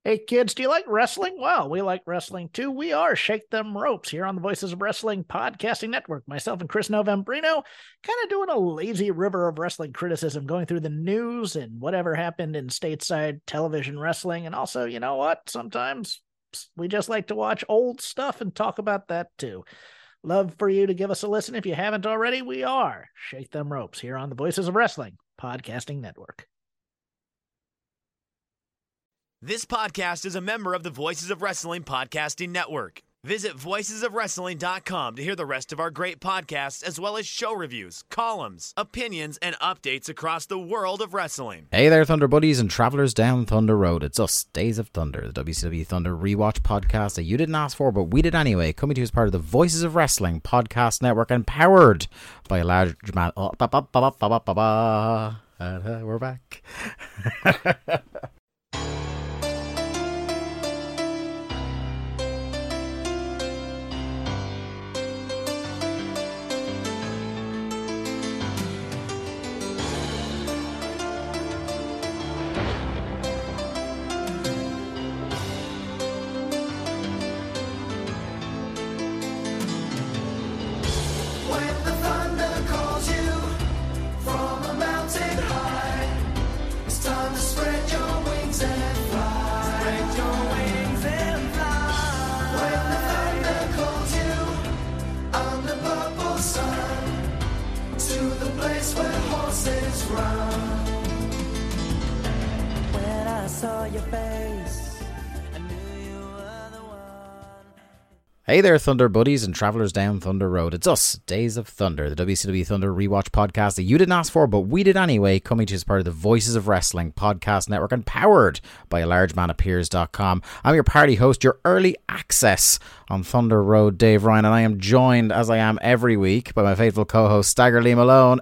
Hey kids, do you like wrestling? Well, we like wrestling too. We are Shake Them Ropes here on the Voices of Wrestling Podcasting Network. Myself and Chris Novembrino kind of doing a lazy river of wrestling criticism, going through the news and whatever happened in stateside television wrestling. And also, you know what? Sometimes we just like to watch old stuff and talk about that too. Love for you to give us a listen. If you haven't already, we are Shake Them Ropes here on the Voices of Wrestling Podcasting Network. This podcast is a member of the Voices of Wrestling Podcasting Network. Visit voicesofwrestling.com to hear the rest of our great podcasts, as well as show reviews, columns, opinions, and updates across the world of wrestling. Hey there, Thunder Buddies and Travelers Down Thunder Road. It's us, Days of Thunder, the WCW Thunder rewatch podcast that you didn't ask for, but we did anyway, coming to you as part of the Voices of Wrestling Podcast Network and powered by a large man. We're back. Hey there, Thunder Buddies and Travelers Down Thunder Road. It's us, Days of Thunder, the WCW Thunder rewatch podcast that you didn't ask for, but we did anyway, coming to you as part of the Voices of Wrestling Podcast Network and powered by alargemanappears.com. I'm your party host, your early access on Thunder Road, Dave Ryan, and I am joined, as I am every week, by my faithful co-host, Stagger Lee Malone.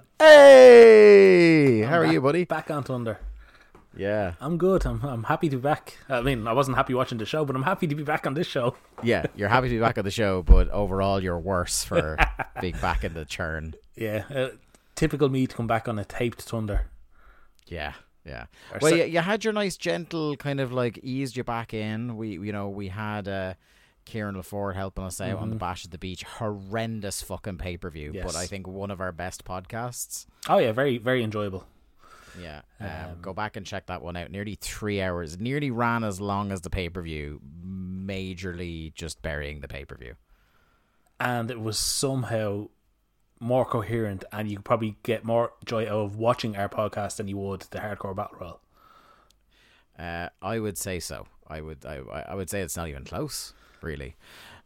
Hey! How are you, buddy? Back on Thunder. Yeah. I'm good. I'm happy to be back. I mean, I wasn't happy watching the show, but I'm happy to be back on this show. Yeah, you're happy to be back on the show, but overall you're worse for being back in the churn. Yeah, typical me to come back on a taped Thunder. Yeah. Well, you had your nice gentle kind of like eased you back in. We had Kieran LaFord helping us out on the Bash at the Beach. Horrendous fucking pay-per-view, yes. But I think one of our best podcasts. Oh yeah, very, very enjoyable. Yeah, go back and check that one out. Nearly 3 hours. Nearly ran as long as the pay-per-view. Majorly just burying the pay-per-view. And it was somehow more coherent, and you could probably get more joy out of watching our podcast than you would the Hardcore Battle Royal. I would say so. I would say it's not even close, really.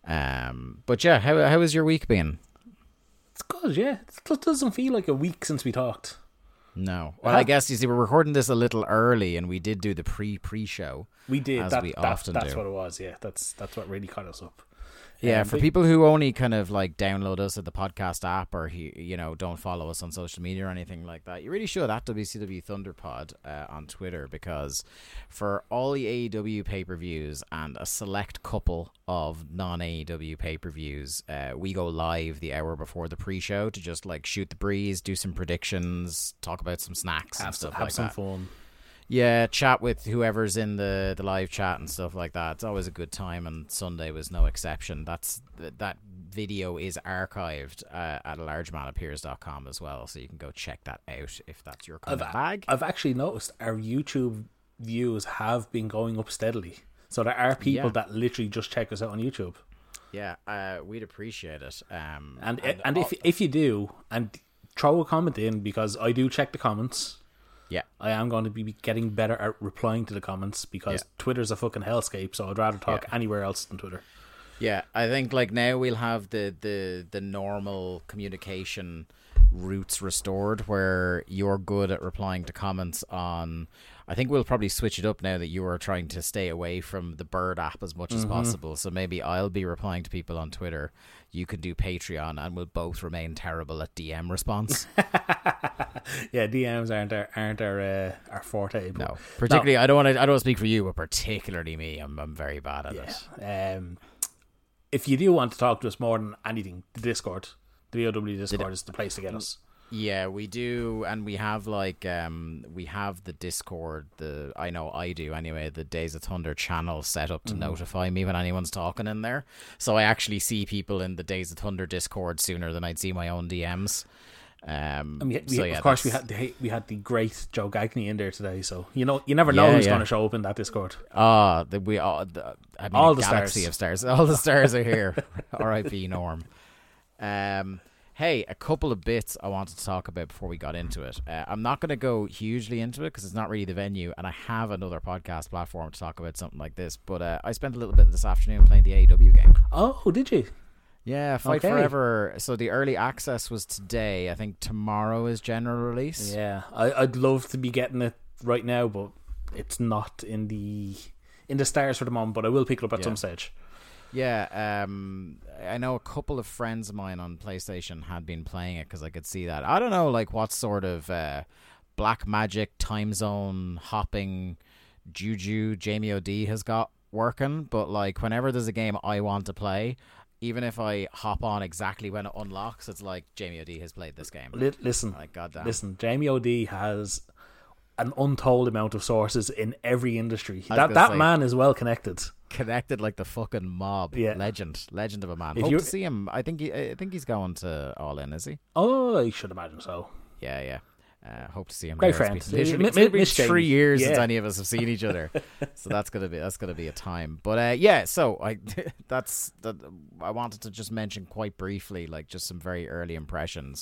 But yeah, how has your week been? It's good, yeah. It doesn't feel like a week since we talked. No. Well, I guess, you see, we're recording this a little early, and we did do the pre-show. We did. As we often do. That's what it was, yeah. That's what really caught us up. Yeah, for people who only kind of like download us at the podcast app or, don't follow us on social media or anything like that, you really should at WCW Thunderpod on Twitter, because for all the AEW pay-per-views and a select couple of non-AEW pay-per-views, we go live the hour before the pre-show to just like shoot the breeze, do some predictions, talk about some snacks and stuff like that. Have some fun. Yeah, chat with whoever's in the live chat and stuff like that. It's always a good time, and Sunday was no exception. That video is archived at alargemanappears.com as well, so you can go check that out if that's your kind of bag. I've actually noticed our YouTube views have been going up steadily, so there are people that literally just check us out on YouTube. Yeah, we'd appreciate it. And if you do, and throw a comment in, because I do check the comments. Yeah, I am going to be getting better at replying to the comments, because Twitter's a fucking hellscape, so I'd rather talk anywhere else than Twitter. Yeah, I think like now we'll have the normal communication routes restored, where you're good at replying to comments on. I think we'll probably switch it up now that you are trying to stay away from the Bird app as much as possible. So maybe I'll be replying to people on Twitter. You can do Patreon, and we'll both remain terrible at DM response. Yeah, DMs aren't our forte. No, particularly no. I don't want to speak for you, but particularly me. I'm very bad at it. If you do want to talk to us more than anything, the Discord, the VOW Discord is the place to get us. Yeah, we do, and we have like we have the Discord. I know I do anyway. The Days of Thunder channel set up to notify me when anyone's talking in there, so I actually see people in the Days of Thunder Discord sooner than I'd see my own DMs. Of course, we had the great Joe Gagney in there today, so you never know who's going to show up in that Discord. All the galaxy of stars, all the stars are here. R.I.P. Norm. Hey, a couple of bits I wanted to talk about before we got into it. I'm not going to go hugely into it because it's not really the venue, and I have another podcast platform to talk about something like this. But I spent a little bit this afternoon playing the AEW game. Oh, did you? Yeah, Fight Forever. So the early access was today. I think tomorrow is general release. Yeah, I'd love to be getting it right now, but it's not in the stars for the moment. But I will pick it up at some stage. Yeah, I know a couple of friends of mine on PlayStation had been playing it because I could see that. I don't know, like what sort of black magic, time zone hopping juju Jamie O'D has got working, but like whenever there's a game I want to play, even if I hop on exactly when it unlocks, it's like Jamie O'D has played this game. Listen, like goddamn. Listen, Jamie O'D has an untold amount of sources in every industry. That man is well connected. Connected like the fucking mob. Yeah. Legend of a man. Hope to see him. I think he's going to All In, is he? Oh, I should imagine so. Yeah. Hope to see him. Great friend. It's been 3 years since any of us have seen each other, so that's gonna be a time. But so I wanted to just mention quite briefly, like just some very early impressions.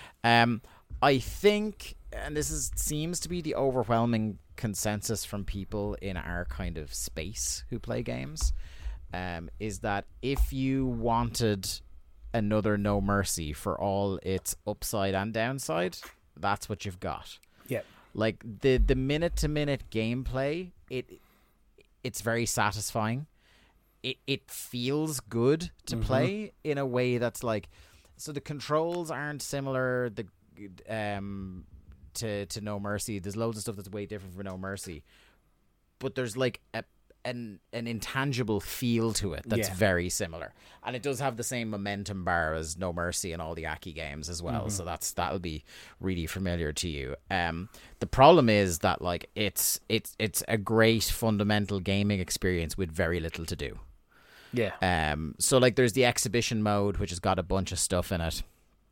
I think, and this seems to be the overwhelming consensus from people in our kind of space who play games, is that if you wanted another No Mercy for all its upside and downside, that's what you've got. Yeah. Like the minute to minute gameplay, it's very satisfying. It feels good to play in a way that's like, so the controls aren't similar to No Mercy. There's loads of stuff that's way different from No Mercy, but there's like an intangible feel to it that's very similar, and it does have the same momentum bar as No Mercy and all the Aki games as well. So that'll be really familiar to you. The problem is that like it's a great fundamental gaming experience with very little to do. Yeah. So like there's the exhibition mode, which has got a bunch of stuff in it.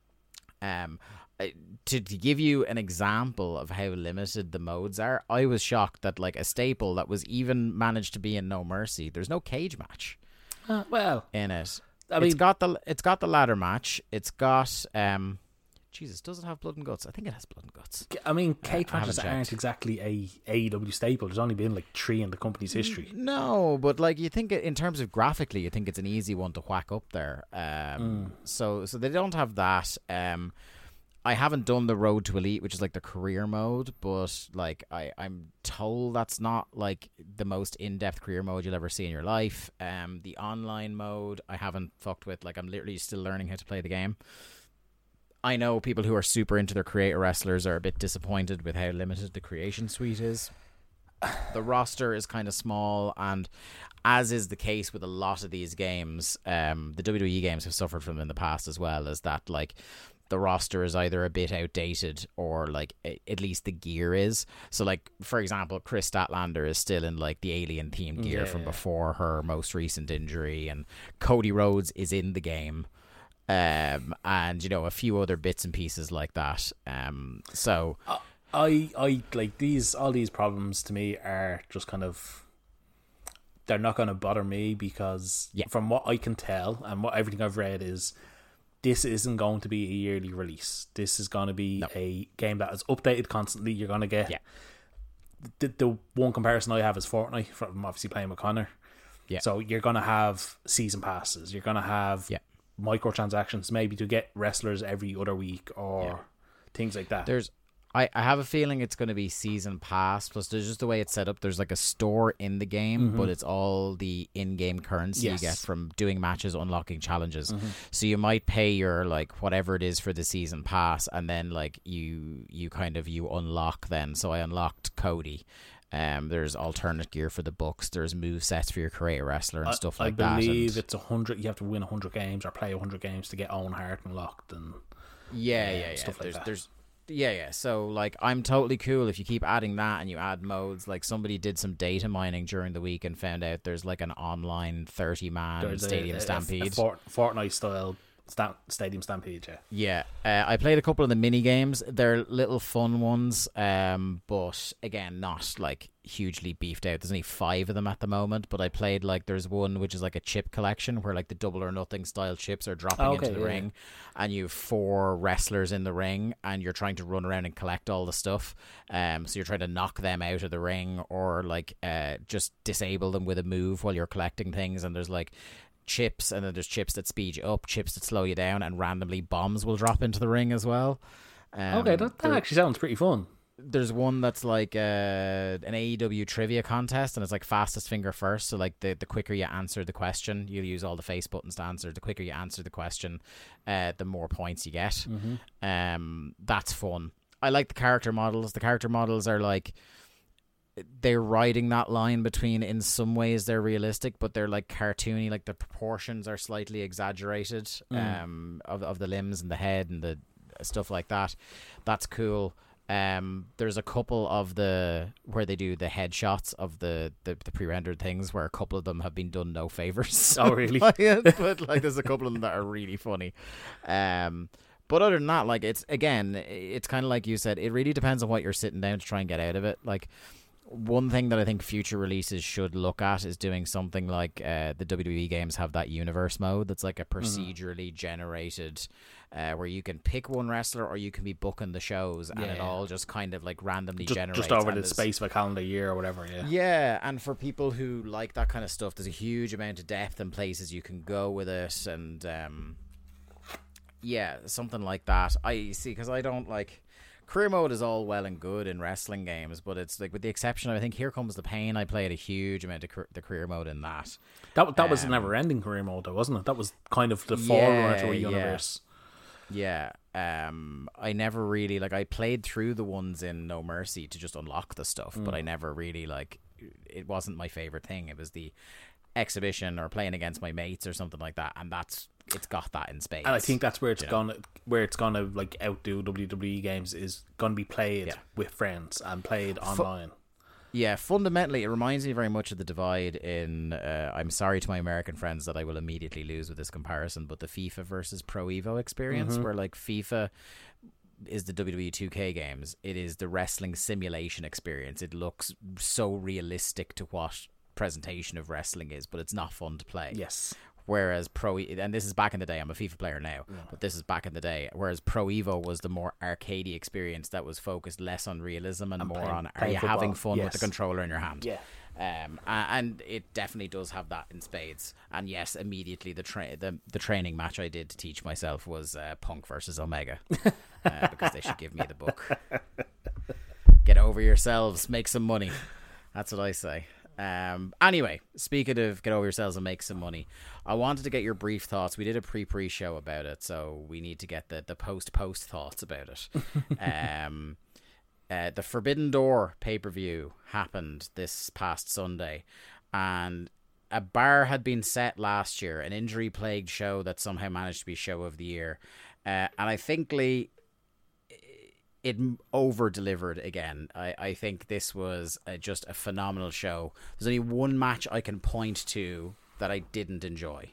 To give you an example of how limited the modes are, I was shocked that like a staple that was even managed to be in No Mercy, there's no cage match. In it. It's got the ladder match. It's got Jesus, does it have blood and guts? I think it has blood and guts. I mean, cage matches aren't exactly a AEW staple. There's only been like 3 in the company's history. No, but like you think in terms of graphically, you think it's an easy one to whack up there. So they don't have that. I haven't done the Road to Elite, which is like the career mode, but like I'm told that's not like the most in-depth career mode you'll ever see in your life. The online mode I haven't fucked with. Like I'm literally still learning how to play the game. I know people who are super into their creator wrestlers are a bit disappointed with how limited the creation suite is. The roster is kind of small, and as is the case with a lot of these games, the WWE games have suffered from in the past as well, is that like the roster is either a bit outdated or like at least the gear is. So like, for example, Chris Statlander is still in like the alien themed gear from before her most recent injury, and Cody Rhodes is in the game. And a few other bits and pieces like that. So I like all these problems to me are just kind of, they're not going to bother me because from what I can tell and what everything I've read is, this isn't going to be a yearly release. This is going to be a game that is updated constantly. You're going to get the one comparison I have is Fortnite, from obviously playing with Connor. Yeah. So you're going to have season passes. You're going to have microtransactions, maybe to get wrestlers every other week or things like that. I have a feeling it's going to be season pass, plus there's just the way it's set up. There's like a store in the game, but it's all the in-game currency you get from doing matches, unlocking challenges. So you might pay your like whatever it is for the season pass, and then like you unlock then. So I unlocked Cody. There's alternate gear for the books. There's move sets for your creator wrestler and stuff like that. I believe it's 100. You have to win 100 games or play 100 games to get Owen Hart unlocked. And Yeah. Stuff like that. There's Yeah. So, like, I'm totally cool if you keep adding that and you add modes. Like, somebody did some data mining during the week and found out there's, like, an online 30-man Stadium Stampede. Fortnite style Stadium Stampede, yeah. I played a couple of the mini games. They're little fun ones, but again, not like hugely beefed out. There's only 5 of them at the moment, but I played, like, there's one which is like a chip collection where, like, the Double or Nothing style chips are dropping into the ring, and you have 4 wrestlers in the ring, and you're trying to run around and collect all the stuff. So you're trying to knock them out of the ring, or like just disable them with a move while you're collecting things. And there's like chips, and then there's chips that speed you up, chips that slow you down, and randomly bombs will drop into the ring as well. Okay, that actually sounds pretty fun. There's one that's like an AEW trivia contest, and it's like fastest finger first. So like the quicker you answer the question, you'll use all the face buttons to answer. The quicker you answer the question, the more points you get. That's fun. I like the character models. The character models are like, they're riding that line between, in some ways they're realistic, but they're like cartoony. Like the proportions are slightly exaggerated of the limbs and the head and the stuff like that. That's cool. There's a couple of where they do the headshots of the pre-rendered things where a couple of them have been done no favors. Oh, really? But like there's a couple of them that are really funny. But other than that, like, it's kind of like you said, it really depends on what you're sitting down to try and get out of it. Like, one thing that I think future releases should look at is doing something like the WWE games have that universe mode that's like a procedurally generated where you can pick one wrestler or you can be booking the shows, and it all just kind of like randomly generates. Just over the space of a calendar year or whatever, Yeah, and for people who like that kind of stuff, there's a huge amount of depth and places you can go with it, and something like that. I see, because I don't like... Career mode is all well and good in wrestling games, but it's like, with the exception of, I think, Here Comes the Pain, I played a huge amount of the career mode in that. That was a never-ending career mode, though, wasn't it? That was kind of the forerunner to a universe. Yeah. I never really, like, I played through the ones in No Mercy to just unlock the stuff, but I never really, like, it wasn't my favorite thing. It was the exhibition or playing against my mates or something like that, and it's got that in spades. And I think that's where it's gonna like outdo WWE games, is gonna be played with friends and played online. Fundamentally it reminds me very much of the divide in I'm sorry to my American friends that I will immediately lose with this comparison, but the FIFA versus Pro Evo experience, where like FIFA is the WWE 2K games, it is the wrestling simulation experience. It looks so realistic to what presentation of wrestling is, but it's not fun to play. Yes. Whereas and this is back in the day, I'm a FIFA player now, but this is back in the day, whereas Pro Evo was the more arcadey experience that was focused less on realism and more on, are you having fun with the controller in your hand? Yeah. And it definitely does have that in spades. And yes, immediately the training match I did to teach myself was Punk versus Omega, because they should give me the book. Get over yourselves, make some money. That's what I say. Anyway, speaking of get over yourselves and make some money, I wanted to get your brief thoughts. We did a pre show about it, so we need to get the post thoughts about it. The Forbidden Door pay-per-view happened this past Sunday, and a bar had been set last year, an injury-plagued show that somehow managed to be show of the year, and I think, Lee, it over-delivered again. I think this was just a phenomenal show. There's only one match I can point to that I didn't enjoy.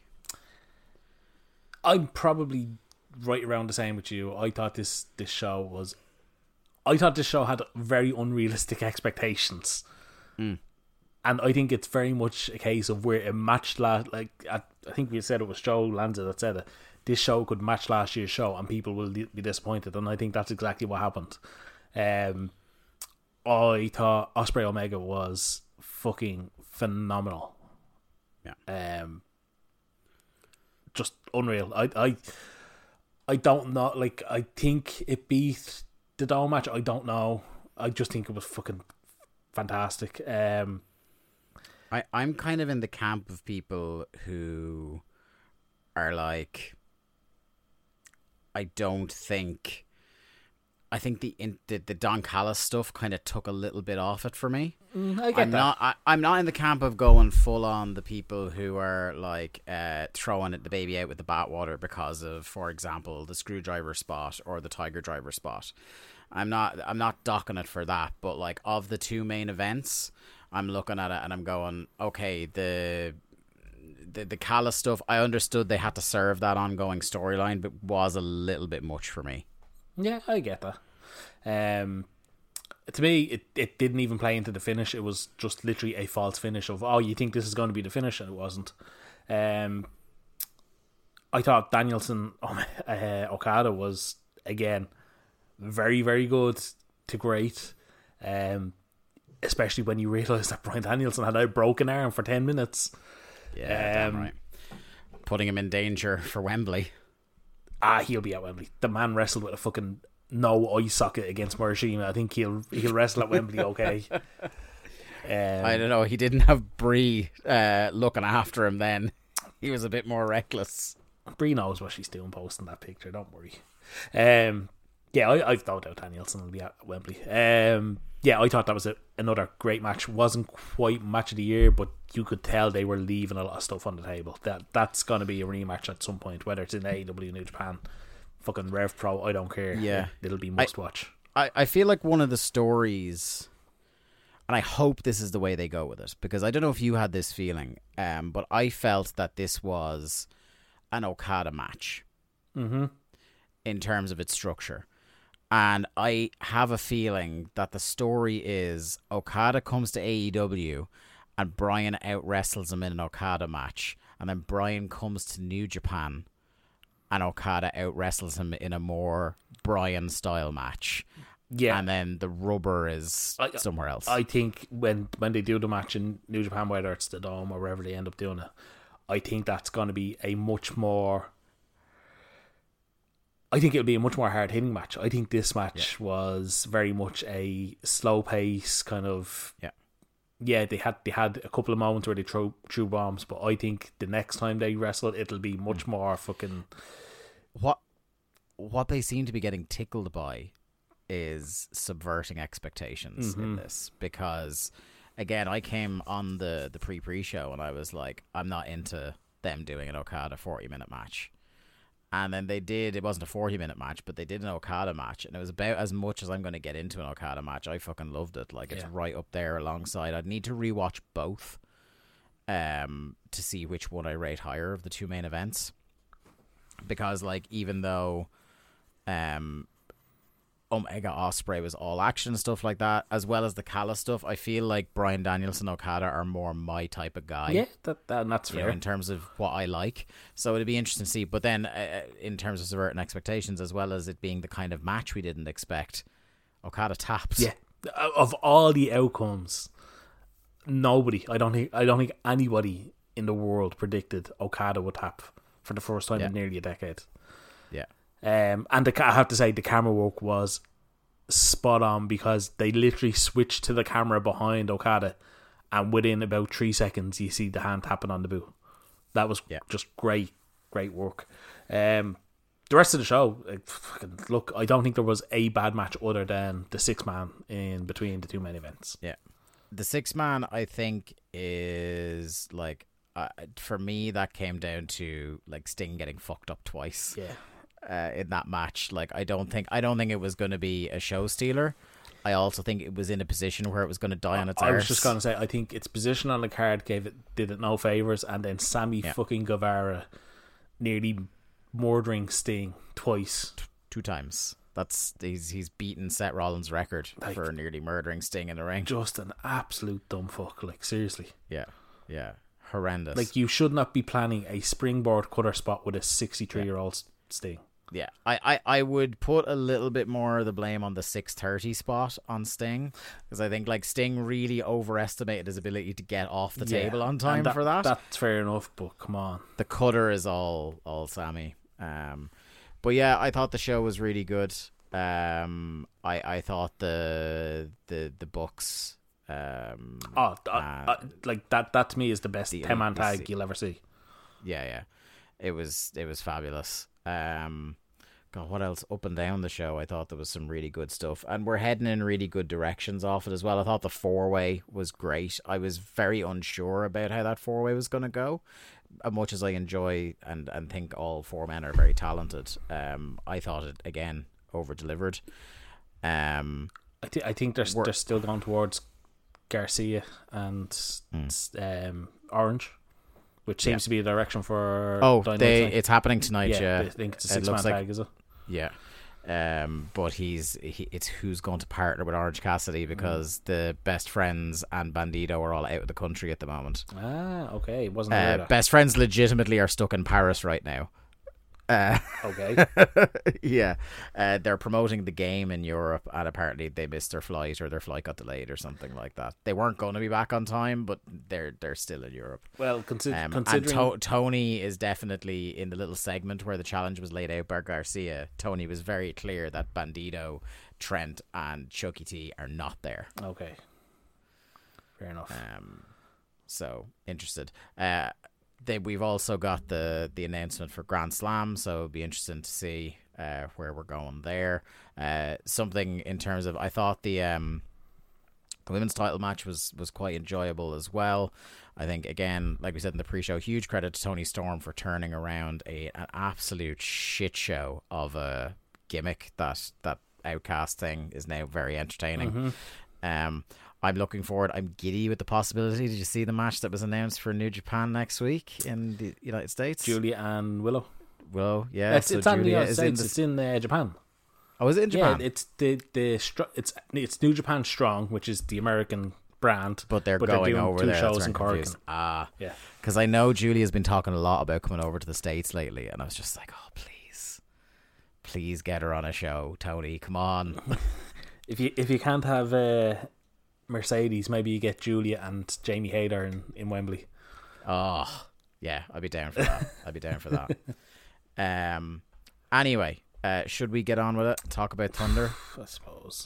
I'm probably right around the same with you. I thought this show had very unrealistic expectations. And I think it's very much a case of where a match I think we said it was Joe Lanza that said it. This show could match last year's show and people will be disappointed, and I think that's exactly what happened. I thought Ospreay Omega was fucking phenomenal. Yeah. Just unreal. I don't know, like, I think it beat the Dome match. I don't know. I just think it was fucking fantastic. I'm kind of in the camp of people who are like, I don't think I think the Don Callis stuff kind of took a little bit off it for me. I get that. I'm not in the camp of going full on the people who are like throwing the baby out with the bathwater because of, for example, the screwdriver spot or the tiger driver spot. I'm not docking it for that, but like of the two main events, I'm looking at it and I'm going, okay, the Callis stuff, I understood they had to serve that ongoing storyline, but was a little bit much for me. Yeah, I get that. To me, it didn't even play into the finish. It was just literally a false finish of, oh, you think this is going to be the finish, and it wasn't. I thought Danielson Okada was, again, very, very good to great. Especially when you realise that Bryan Danielson had a broken arm for 10 minutes. Yeah, damn right. Putting him in danger for Wembley. He'll be at Wembley. The man wrestled with a fucking no eye socket against Morishima. I think he'll wrestle at Wembley okay. I don't know. He didn't have Brie looking after him then. He was a bit more reckless. Brie knows what she's doing posting that picture. Don't worry. I've no doubt Danielson will be at Wembley. I thought that was another great match. Wasn't quite match of the year, but you could tell they were leaving a lot of stuff on the table. That's going to be a rematch at some point, whether it's in AEW New Japan, fucking Rev Pro, I don't care. Yeah. It'll be must watch. I feel like one of the stories, and I hope this is the way they go with it, because I don't know if you had this feeling, but I felt that this was an Okada match in terms of its structure. And I have a feeling that the story is Okada comes to AEW and Bryan out-wrestles him in an Okada match. And then Bryan comes to New Japan and Okada out-wrestles him in a more Bryan-style match. Yeah. And then the rubber is somewhere else. I think when they do the match in New Japan, whether it's the Dome or wherever they end up doing it, I think that's going to be a much more... I think it'll be a much more hard-hitting match. I think this match was very much a slow pace kind of... Yeah, they had a couple of moments where they threw bombs, but I think the next time they wrestle, it'll be much more fucking... What they seem to be getting tickled by is subverting expectations in this, because again, I came on the pre-show and I was like, I'm not into them doing an Okada 40-minute match. And then they did, it wasn't a 40-minute match, but they did an Okada match, and it was about as much as I'm going to get into an Okada match. I fucking loved it. Like, it's right up there alongside. I'd need to rewatch both to see which one I rate higher of the two main events. Because, like, even though Omega Ospreay was all action and stuff like that, as well as the Callis stuff, I feel like Bryan Danielson and Okada are more my type of guy. Yeah, that's fair. In terms of what I like. So it'd be interesting to see. But then in terms of subverting expectations, as well as it being the kind of match we didn't expect, Okada tapped. Yeah. Of all the outcomes, nobody, I don't think anybody in the world predicted Okada would tap for the first time in nearly a decade. Yeah. And I have to say the camera work was spot on, because they literally switched to the camera behind Okada, and within about 3 seconds you see the hand tapping on the boot. That was just great work. The rest of the show, look, I don't think there was a bad match other than the 6-man in between the two main events. Yeah, the 6-man I think is like for me that came down to like Sting getting fucked up twice. Yeah. In that match, like I don't think it was going to be a show stealer. I also think it was in a position where it was going to die on its arse. I was just going to say, I think its position on the card did it no favors, and then Sammy fucking Guevara nearly murdering Sting twice, 2 times. That's he's beaten Seth Rollins' record for nearly murdering Sting in the ring. Just an absolute dumb fuck, like seriously. Yeah, horrendous. Like, you should not be planning a springboard cutter spot with a 63-year-old Sting. Yeah, I would put a little bit more of the blame on the 630 spot on Sting, because I think like Sting really overestimated his ability to get off the table on time for that. That's fair enough, but come on. The cutter is all Sammy. But yeah, I thought the show was really good. I thought the Bucks. Like that to me is the best 10-man tag you'll ever see. Yeah, it was fabulous. God, what else? Up and down the show, I thought there was some really good stuff. And we're heading in really good directions off it as well. I thought the 4-way was great. I was very unsure about how that 4-way was going to go. As much as I enjoy and think all 4 men are very talented, I thought it, again, over-delivered. I think they're still going towards Garcia and Orange, which seems to be the direction for Dynamite. It's happening tonight, yeah. I think it's a 6-man tag, is it? Yeah. But it's who's going to partner with Orange Cassidy, because the Best Friends and Bandito are all out of the country at the moment. Okay. Wasn't aware of that. Best Friends legitimately are stuck in Paris right now. Okay. Yeah. They're promoting the game in Europe, and apparently they missed their flight, or their flight got delayed or something like that. They weren't going to be back on time, but they're still in Europe. Well, considering... And Tony is definitely in the little segment where the challenge was laid out by Garcia. Tony was very clear that Bandito, Trent and Chucky T are not there. Okay. Fair enough. So interested. We've also got the announcement for Grand Slam, so it'll be interesting to see where we're going there. Something in terms of, I thought the women's title match was quite enjoyable as well. I think, again, like we said in the pre-show, huge credit to Toni Storm for turning around an absolute shit show of a gimmick. That Outcast thing is now very entertaining. I'm looking forward. I'm giddy with the possibility. Did you see the match that was announced for New Japan next week in the United States? Julia and Willow. Willow, yeah. It's not in the United States. It's in Japan. Oh, is it in Japan? Yeah, it's New Japan Strong, which is the American brand. But they're going over two there. shows in Cork. Yeah. Because I know Julia's been talking a lot about coming over to the States lately, and I was just like, oh, please get her on a show, Tony. Come on. If you can't have Mercedes, maybe you get Julia and Jamie Hayter in Wembley. Oh, yeah, I'd be down for that. Anyway, should we get on with it? Talk about Thunder? I suppose.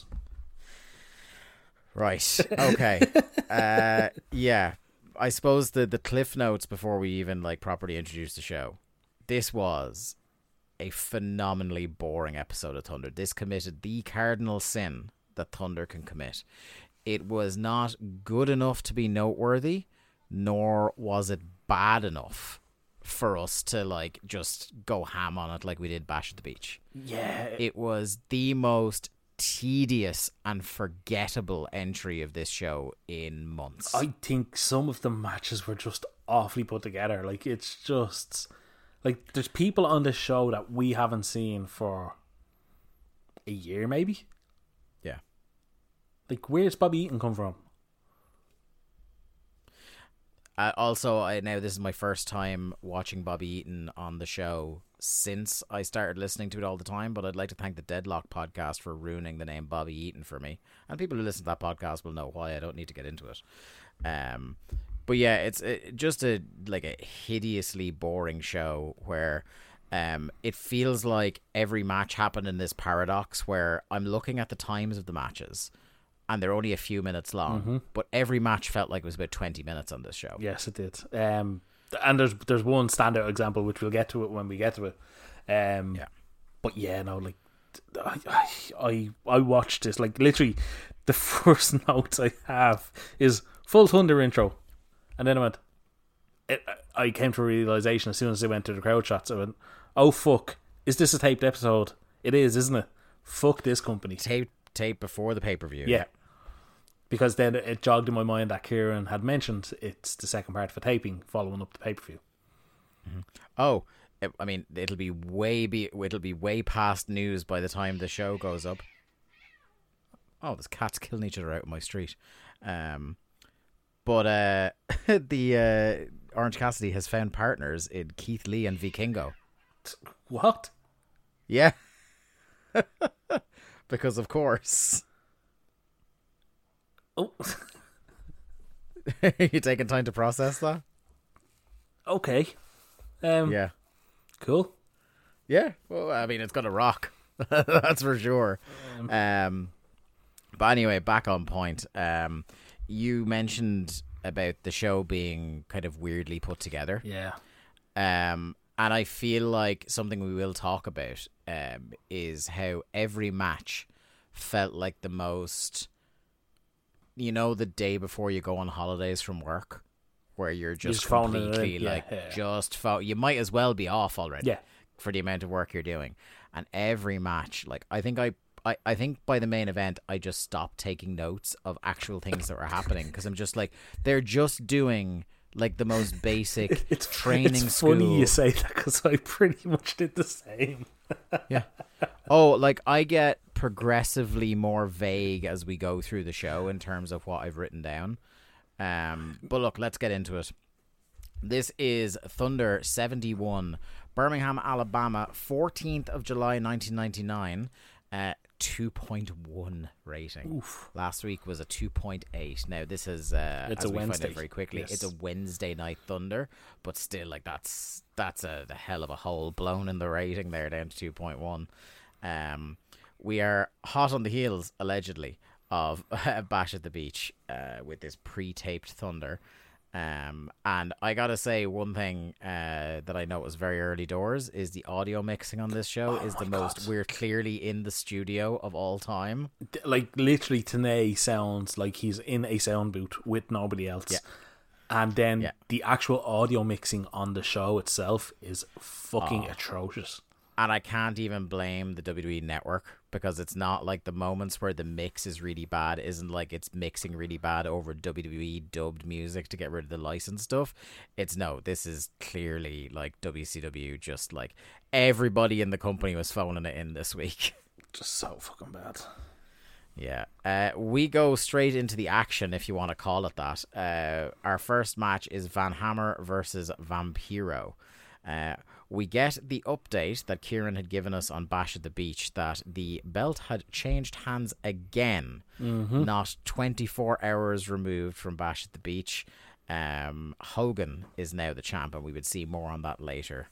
Right. Okay. Yeah. I suppose the cliff notes before we even properly introduce the show. This was a phenomenally boring episode of Thunder. This committed the cardinal sin that Thunder can commit. It was not good enough to be noteworthy, nor was it bad enough for us to just go ham on it like we did Bash at the Beach. Yeah. It was the most tedious and forgettable entry of this show in months. I think some of the matches were just awfully put together. It's just there's people on this show that we haven't seen for a year, maybe. Yeah. Where's Bobby Eaton come from? Also, now this is my first time watching Bobby Eaton on the show since I started listening to it all the time, but I'd like to thank the Deadlock podcast for ruining the name Bobby Eaton for me. And people who listen to that podcast will know why. I don't need to get into it. But yeah, it's just a hideously boring show where it feels like every match happened in this paradox where I'm looking at the times of the matches and they're only a few minutes long, but every match felt like it was about 20 minutes on this show. Yes, it did. And there's one standout example, which we'll get to it when we get to it. But yeah, no, I watched this, literally the first notes I have is full Thunder intro. And then I came to a realisation as soon as I went to the crowd shots. I went, oh fuck, is this a taped episode? It is, isn't it? Fuck this company. Tape before the pay-per-view. Yeah. Because then it jogged in my mind that Kieran had mentioned it's the second part of a taping following up the pay-per-view. Mm-hmm. Oh, I mean, it'll be way past news by the time the show goes up. Oh, there's cats killing each other out in my street. But the Orange Cassidy has found partners in Keith Lee and Vikingo. What? Yeah. Because of course. Oh. You taking time to process that? Okay. Yeah. Cool. Yeah. Well, I mean, it's gonna rock. That's for sure. But anyway, back on point. You mentioned about the show being kind of weirdly put together. Yeah. And I feel like something we will talk about is how every match felt like the most, the day before you go on holidays from work, where you're just completely you might as well be off already for the amount of work you're doing. And every match, like I think by the main event, I just stopped taking notes of actual things that were happening, because I'm just like, they're just doing like the most basic training school. It's funny you say that, because I pretty much did the same. Yeah. Oh, like I get progressively more vague as we go through the show in terms of what I've written down. But look, let's get into it. This is Thunder 71, Birmingham, Alabama, 14th of July, 1999. 2.1 rating. Oof. Last week was a 2.8. Now this is it's as a we Wednesday. Find out very quickly. Yes. It's a Wednesday night Thunder, but still, like that's a hell of a hole blown in the rating there, down to 2.1. We are hot on the heels, allegedly, of Bash at the Beach with this pre-taped Thunder. And I gotta say, one thing that I noticed very early doors is the audio mixing on this show is the most. We're clearly in the studio of all time. Like literally, Tanay sounds like he's in a sound booth with nobody else. Yeah. And then the actual audio mixing on the show itself is fucking atrocious. And I can't even blame the WWE Network, because it's not like the moments where the mix is really bad isn't like it's mixing really bad over WWE dubbed music to get rid of the license stuff. This is clearly like WCW, just like everybody in the company was phoning it in this week. Just so fucking bad. Yeah. We go straight into the action, if you want to call it that. Our first match is Van Hammer versus Vampiro. We get the update that Kieran had given us on Bash at the Beach, that the belt had changed hands again, not 24 hours removed from Bash at the Beach. Hogan is now the champ, and we would see more on that later.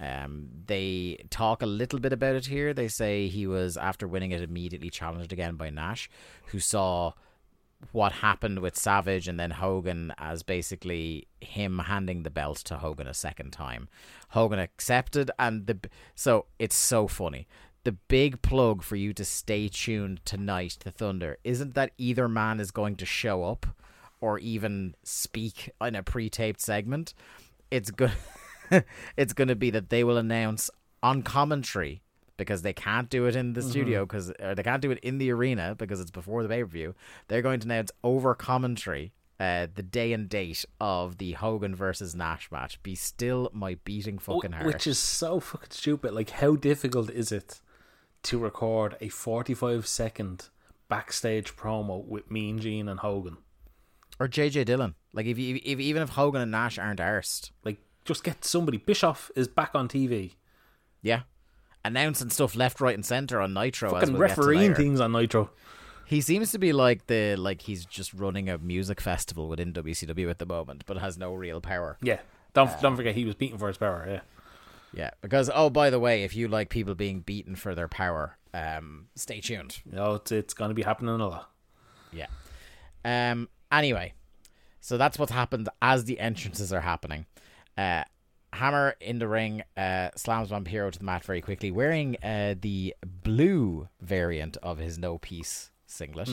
They talk a little bit about it here. They say he was, after winning it, immediately challenged again by Nash, who saw what happened with Savage and then Hogan as basically him handing the belt to Hogan a second time. Hogan accepted, and so it's so funny. The big plug for you to stay tuned tonight to Thunder isn't that either man is going to show up or even speak in a pre-taped segment. It's going to be that they will announce on commentary, because they can't do it in the studio, or they can't do it in the arena because it's before the pay-per-view. They're going to announce over commentary the day and date of the Hogan versus Nash match. Be still my beating fucking heart. Which is so fucking stupid. Like, how difficult is it to record a 45-second backstage promo with Mean Gene and Hogan? Or JJ Dillon. Like, even if Hogan and Nash aren't arsed. Like, just get somebody. Bischoff is back on TV. Yeah. Announcing stuff left, right, and centre on Nitro. Fucking refereeing things on Nitro. He seems to be like he's just running a music festival within WCW at the moment, but has no real power. Yeah, don't forget he was beaten for his power. Yeah, yeah. Because by the way, if you like people being beaten for their power, stay tuned. It's going to be happening a lot. Yeah. Anyway, so that's what's happened as the entrances are happening. Hammer in the ring slams Vampiro to the mat very quickly, wearing the blue variant of his no peace singlet.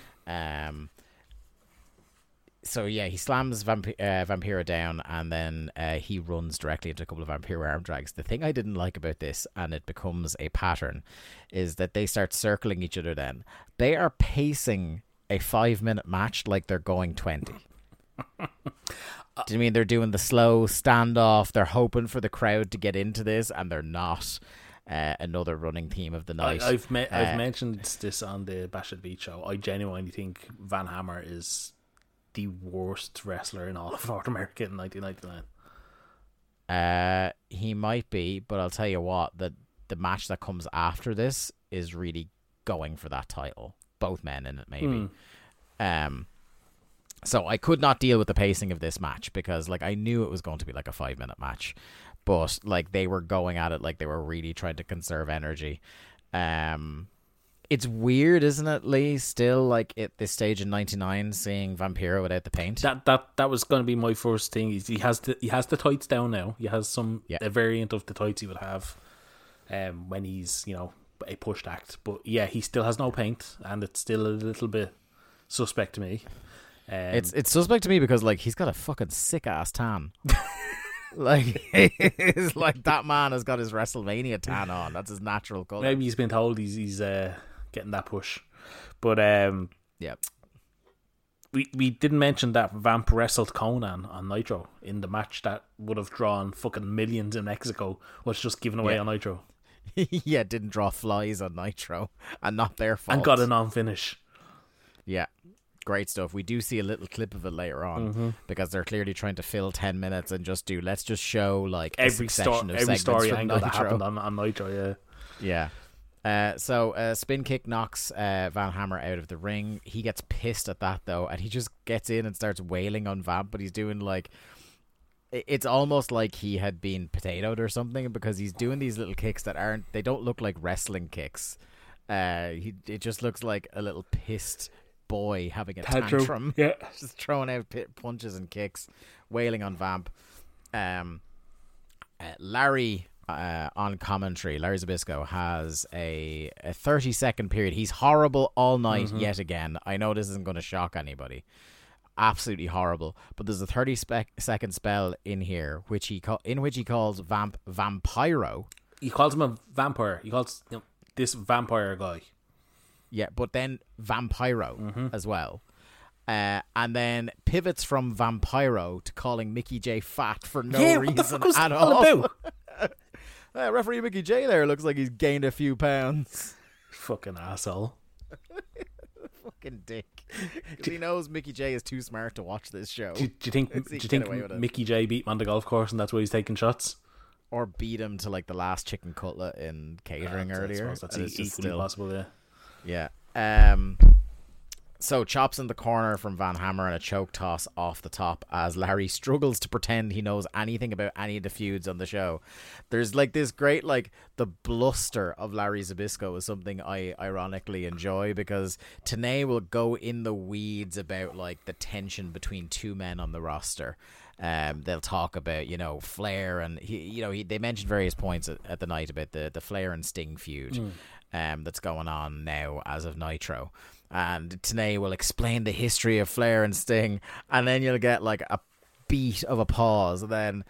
So yeah, he slams Vampiro down, and then he runs directly into a couple of Vampiro arm drags. The thing I didn't like about this, and it becomes a pattern, is that they start circling each other. Then they are pacing a 5-minute match like they're going 20. Do you mean they're doing the slow standoff? They're hoping for the crowd to get into this, and they're not. Another running theme of the night. I've mentioned this on the Bash at the Beach show. I genuinely think Van Hammer is the worst wrestler in all of North America in 1999. He might be, but I'll tell you what, the match that comes after this is really going for that title. Both men in it, maybe. So I could not deal with the pacing of this match, because like I knew it was going to be like a 5-minute match, but like they were going at it like they were really trying to conserve energy. It's weird, isn't it, Lee? Still, like at this stage in '99, seeing Vampiro without the paint. That was going to be my first thing. He has the tights down now. He has a variant of the tights he would have, when he's a pushed act. But yeah, he still has no paint, and it's still a little bit suspect to me. It's suspect to me because like he's got a fucking sick ass tan. Like it's like that man has got his WrestleMania tan on. That's his natural color. Maybe he's been told he's getting that push. But yeah, we didn't mention that Vamp wrestled Conan on Nitro in the match that would have drawn fucking millions in Mexico. Was just given away on Nitro. Yeah, didn't draw flies on Nitro, and not their fault. And got a non-finish. Yeah. Great stuff. We do see a little clip of it later on because they're clearly trying to fill 10 minutes and let's just show like every story angle that happened on Nitro. Yeah. So spin kick knocks Van Hammer out of the ring. He gets pissed at that though, and he just gets in and starts wailing on Vamp, but he's doing like, it's almost like he had been potatoed or something, because he's doing these little kicks that they don't look like wrestling kicks. It just looks like a little pissed boy having a tantrum. Yeah. Just throwing out punches and kicks, wailing on Vamp. Larry on commentary, Larry Zbyszko has a 30-second period. He's horrible all night yet again. I know this isn't going to shock anybody. Absolutely horrible. But there's a 30-second spell in here in which he calls Vamp Vampiro. He calls him a vampire. He calls this vampire guy. Yeah, but then Vampiro as well. And then pivots from Vampiro to calling Mickey J fat for no reason at all. Referee Mickey J there looks like he's gained a few pounds. Fucking asshole. Fucking dick. Because he knows Mickey J is too smart to watch this show. Do you think Mickey J beat him on the golf course and that's why he's taking shots? Or beat him to like the last chicken cutlet in catering earlier? That's equally possible, yeah. Yeah. So chops in the corner from Van Hammer and a choke toss off the top as Larry struggles to pretend he knows anything about any of the feuds on the show. There's like this great, like, the bluster of Larry Zbyszko is something I ironically enjoy, because Tenay will go in the weeds about like the tension between two men on the roster. They'll talk about, Flair, and they mentioned various points at the night about the Flair and Sting feud that's going on now as of Nitro. And Tenay will explain the history of Flair and Sting, and then you'll get like a beat of a pause, and then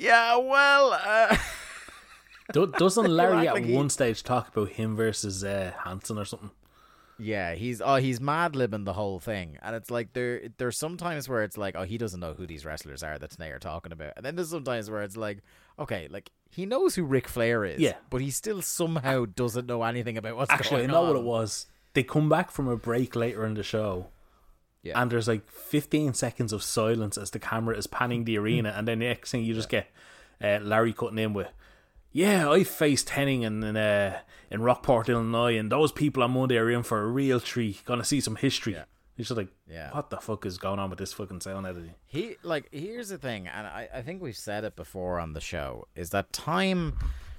doesn't Larry at one stage talk about him versus Hanson or something? Yeah, he's mad-libbing the whole thing, and it's like there's sometimes where it's like, he doesn't know who these wrestlers are that Tenay are talking about, and then there's sometimes where it's like, okay, like he knows who Ric Flair is, but he still somehow doesn't know anything about what's going on. Actually, I know what it was. They come back from a break later in the show, and there's like 15 seconds of silence as the camera is panning the arena, and then the next thing you just get Larry cutting in with, I faced Henning in Rockport, Illinois, and those people on Monday are in for a real treat. Gonna see some history. Yeah. He's just like, what the fuck is going on with this fucking sound editing? Here's the thing, and I think we've said it before on the show, is that time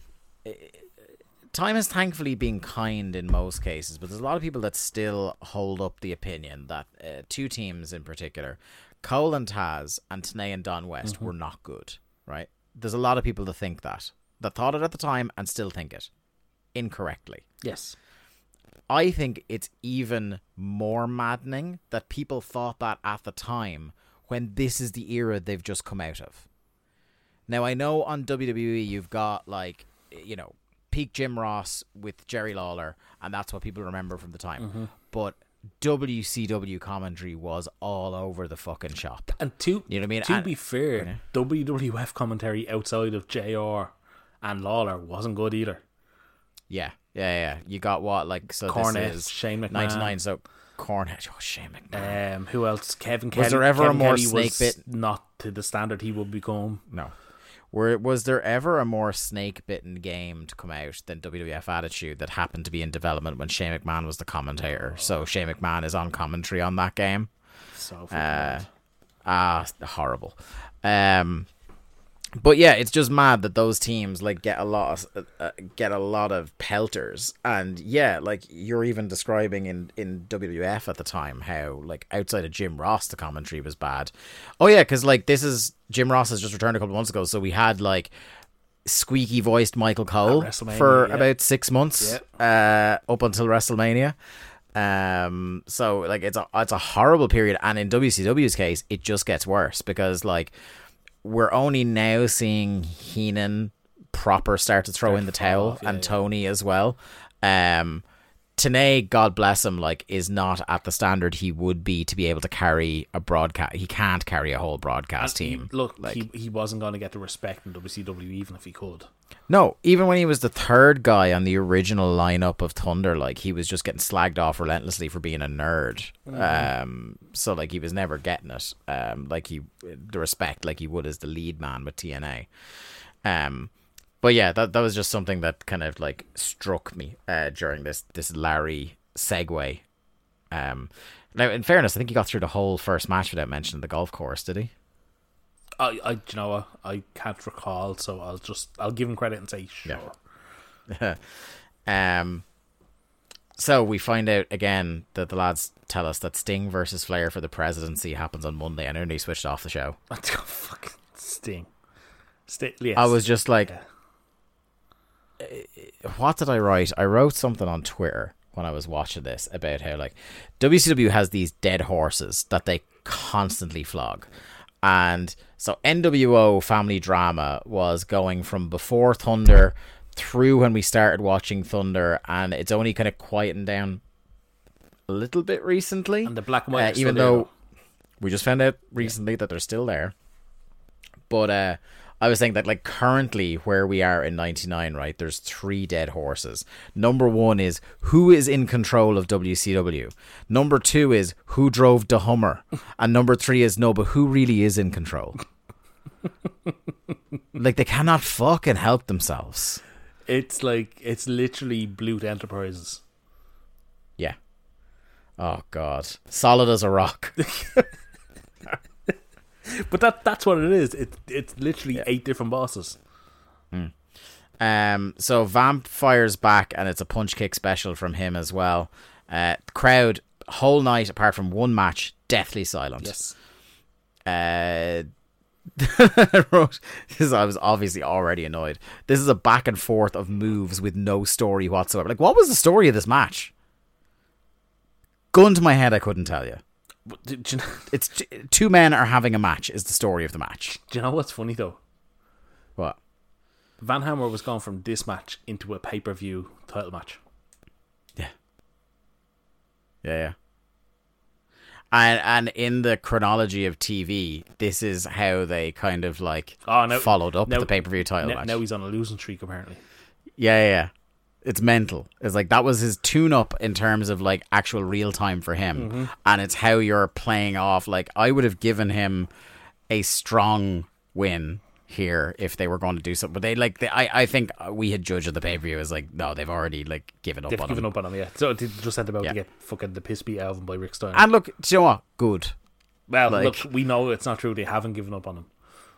has thankfully been kind in most cases, but there's a lot of people that still hold up the opinion that two teams in particular, Cole and Taz and Tenay and Don West, were not good, right? There's a lot of people that think that thought it at the time and still think it incorrectly. Yes. I think it's even more maddening that people thought that at the time, when this is the era they've just come out of. Now, I know on WWE you've got, like, peak Jim Ross with Jerry Lawler, and that's what people remember from the time. But WCW commentary was all over the fucking shop. And to be fair, WWF commentary outside of JR and Lawler wasn't good either. Yeah. You got what, like, so Cornette, this is Shane McMahon. 99, so Cornette, Shane McMahon. Who else? Kevin Kelly. Was there ever Kevin a more Kelly snake bit? Not to the standard he would become. No. Was there ever a more snake-bitten game to come out than WWF Attitude that happened to be in development when Shane McMahon was the commentator? So Shane McMahon is on commentary on that game. So horrible. But yeah, it's just mad that those teams like get a lot of pelters, and yeah, like you're even describing in WWF at the time how like outside of Jim Ross the commentary was bad. Oh yeah, because like Jim Ross has just returned a couple of months ago, so we had like squeaky voiced Michael Cole for about 6 months up until WrestleMania. So like it's a horrible period, and in WCW's case, it just gets worse because like. We're only now seeing Heenan proper start to throw in the towel, and Tony as well. Tenay, God bless him, like is not at the standard he would be to be able to carry a broadcast. He can't carry a whole broadcast team. He wasn't going to get the respect in WCW even if he could. No, even when he was the third guy on the original lineup of Thunder, like he was just getting slagged off relentlessly for being a nerd. So like he was never getting it. The respect like he would as the lead man with TNA. But yeah, that was just something that kind of like struck me during this Larry segue. Now, in fairness, I think he got through the whole first match without mentioning the golf course. Did he? You know what? I can't recall, so I'll give him credit and say sure. Yeah. So we find out again that the lads tell us that Sting versus Flair for the presidency happens on Monday. I nearly switched off the show. Fucking Sting. Yes. I was just like, what did I write? I wrote something on Twitter when I was watching this about how like WCW has these dead horses that they constantly flog. And so NWO Family Drama was going from before Thunder through when we started watching Thunder, and it's only kind of quieting down a little bit recently. And the black and white even though we just found out recently that they're still there. But I was saying that like currently where we are in 99, right, there's 3 dead horses. Number 1 is who is in control of WCW. Number 2 is who drove the Hummer. And number 3 is no, but who really is in control? Like they cannot fucking help themselves. It's literally Blute Enterprises. Yeah. Oh God. Solid as a rock. But that's what it is. It's literally 8 different bosses. So Vamp fires back, and it's a punch kick special from him as well. Crowd whole night apart from one match, deathly silent. Yes. I was obviously already annoyed. This is a back and forth of moves with no story whatsoever. Like, what was the story of this match? Gun to my head, I couldn't tell you. It's 2 men are having a match is the story of the match. Do you know what's funny though? What? Van Hammer was gone from this match into a pay-per-view title match. Yeah. And in the chronology of TV, this is how they kind of like followed up the pay-per-view title match. Now he's on a losing streak apparently. Yeah. It's mental. It's like that was his tune-up in terms of like actual real time for him, and it's how you're playing off. Like I would have given him a strong win here if they were going to do something, but I think we had judged the pay-per-view as like no, they've already like given up on him. Yeah. So they just had about to get fucking the piss beat out of him by Rick Steiner. And look, do you know what? Good. Well, look, we know it's not true. They haven't given up on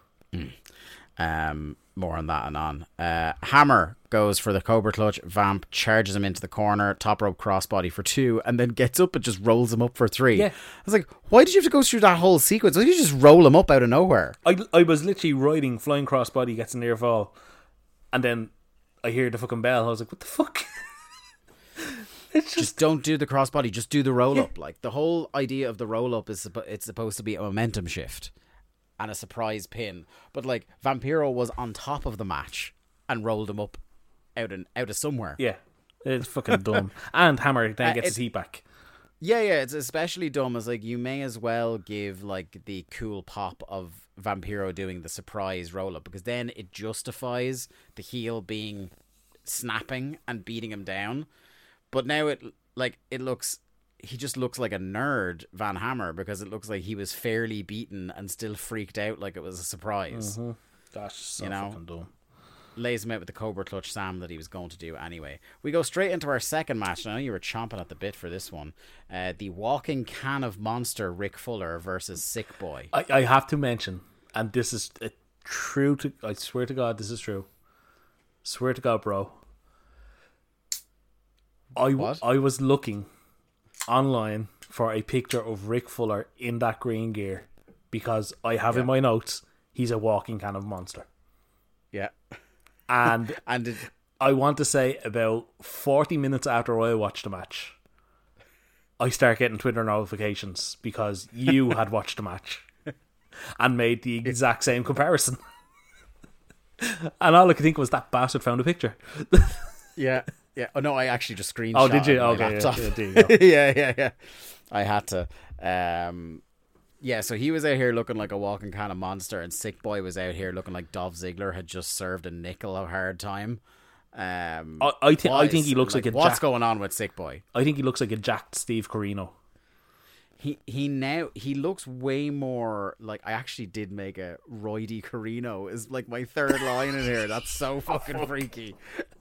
him. More on that and on. Hammer goes for the Cobra Clutch. Vamp charges him into the corner, top rope crossbody for 2, and then gets up and just rolls him up for 3. Yeah. I was like, why did you have to go through that whole sequence? Why did you just roll him up out of nowhere? I was literally riding, flying crossbody, gets a near fall, and then I hear the fucking bell. I was like, what the fuck? It's just don't do the crossbody, just do the roll up. Like the whole idea of the roll up is it's supposed to be a momentum shift and a surprise pin, but like Vampiro was on top of the match and rolled him up out of somewhere. Yeah, it's fucking dumb. And Hammer then gets his heat back. Yeah, it's especially dumb as like you may as well give like the cool pop of Vampiro doing the surprise roll up, because then it justifies the heel being snapping and beating him down. But now he just looks like a nerd, Van Hammer, because it looks like he was fairly beaten and still freaked out like it was a surprise. Gosh, so fucking dumb. Lays him out with the Cobra Clutch Sam that he was going to do anyway. We go straight into our second match. I know you were chomping at the bit for this one. The walking can of monster Rick Fuller versus Sick Boy. I have to mention, and this is I swear to God, this is true. Swear to God, bro. I was looking online for a picture of Rick Fuller in that green gear because I have in my notes he's a walking kind of monster. Yeah. And I want to say about 40 minutes after I watched the match, I start getting Twitter notifications because you had watched the match and made the exact same comparison. And all I could think was that bastard found a picture. Yeah. Oh no, I actually just screenshot. Oh, did you? Okay, Yeah. I had to. So he was out here looking like a walking kind of monster, and Sick Boy was out here looking like Dolph Ziggler had just served a nickel a hard time. I think he looks like a. What's going on with Sick Boy? I think he looks like a jacked Steve Corino. He looks way more like, I actually did make a Roy D. Corino is like my third line in here. That's so fucking freaky.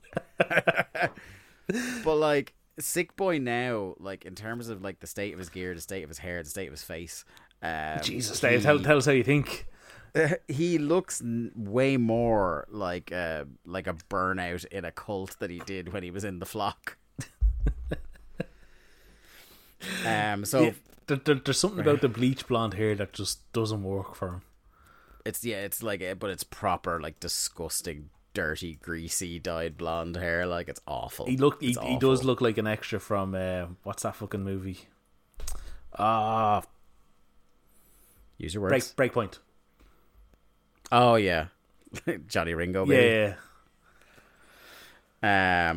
But like Sick Boy now, like in terms of like the state of his gear, the state of his hair, the state of his face. Jesus, Dave, tell us how you think. He looks way more like a burnout in a cult that he did when he was in the Flock. There's something about the bleach blonde hair that just doesn't work for him. It's like, but it's proper like disgusting, dirty, greasy, dyed blonde hair. Like it's awful. He does look like an extra from what's that fucking movie? Use your words. Breakpoint. Oh yeah, Johnny Ringo. Baby. Yeah.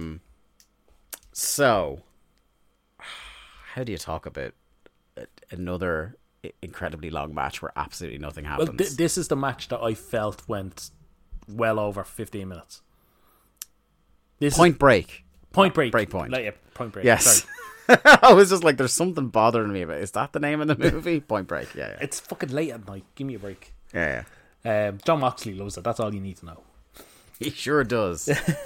So, how do you talk about another incredibly long match where absolutely nothing happens? Well, this is the match that I felt went well over 15 minutes. Point Break. Breakpoint. Point Break. Yes. I was just like, there's something bothering me about it. Is that the name of the movie? Point Break. Yeah. It's fucking late at night. Give me a break. Yeah. John Moxley loves it. That's all you need to know. He sure does.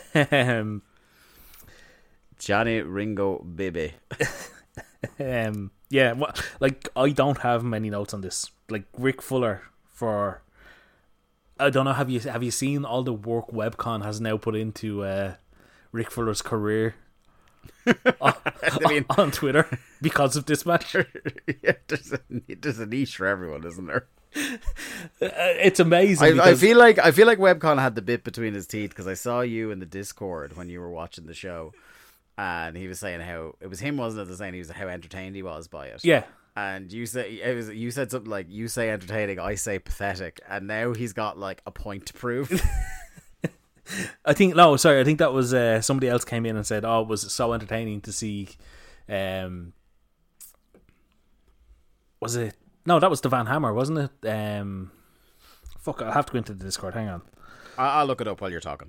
Johnny Ringo baby. Like I don't have many notes on this. Like Rick Fuller for, I don't know. Have you seen all the work Webcon has now put into Rick Fuller's career on Twitter because of this match? Yeah, there's a niche for everyone, isn't there? It's amazing. I feel like Webcon had the bit between his teeth because I saw you in the Discord when you were watching the show, and he was saying how it was him, wasn't it? Saying he was how entertained he was by it. Yeah. And you said something like, you say entertaining, I say pathetic, and now he's got like a point to prove. I think that was somebody else came in and said, "Oh, it was so entertaining to see." Was it? No, that was the Van Hammer, wasn't it? Fuck, I'll have to go into the Discord. Hang on. I'll look it up while you're talking.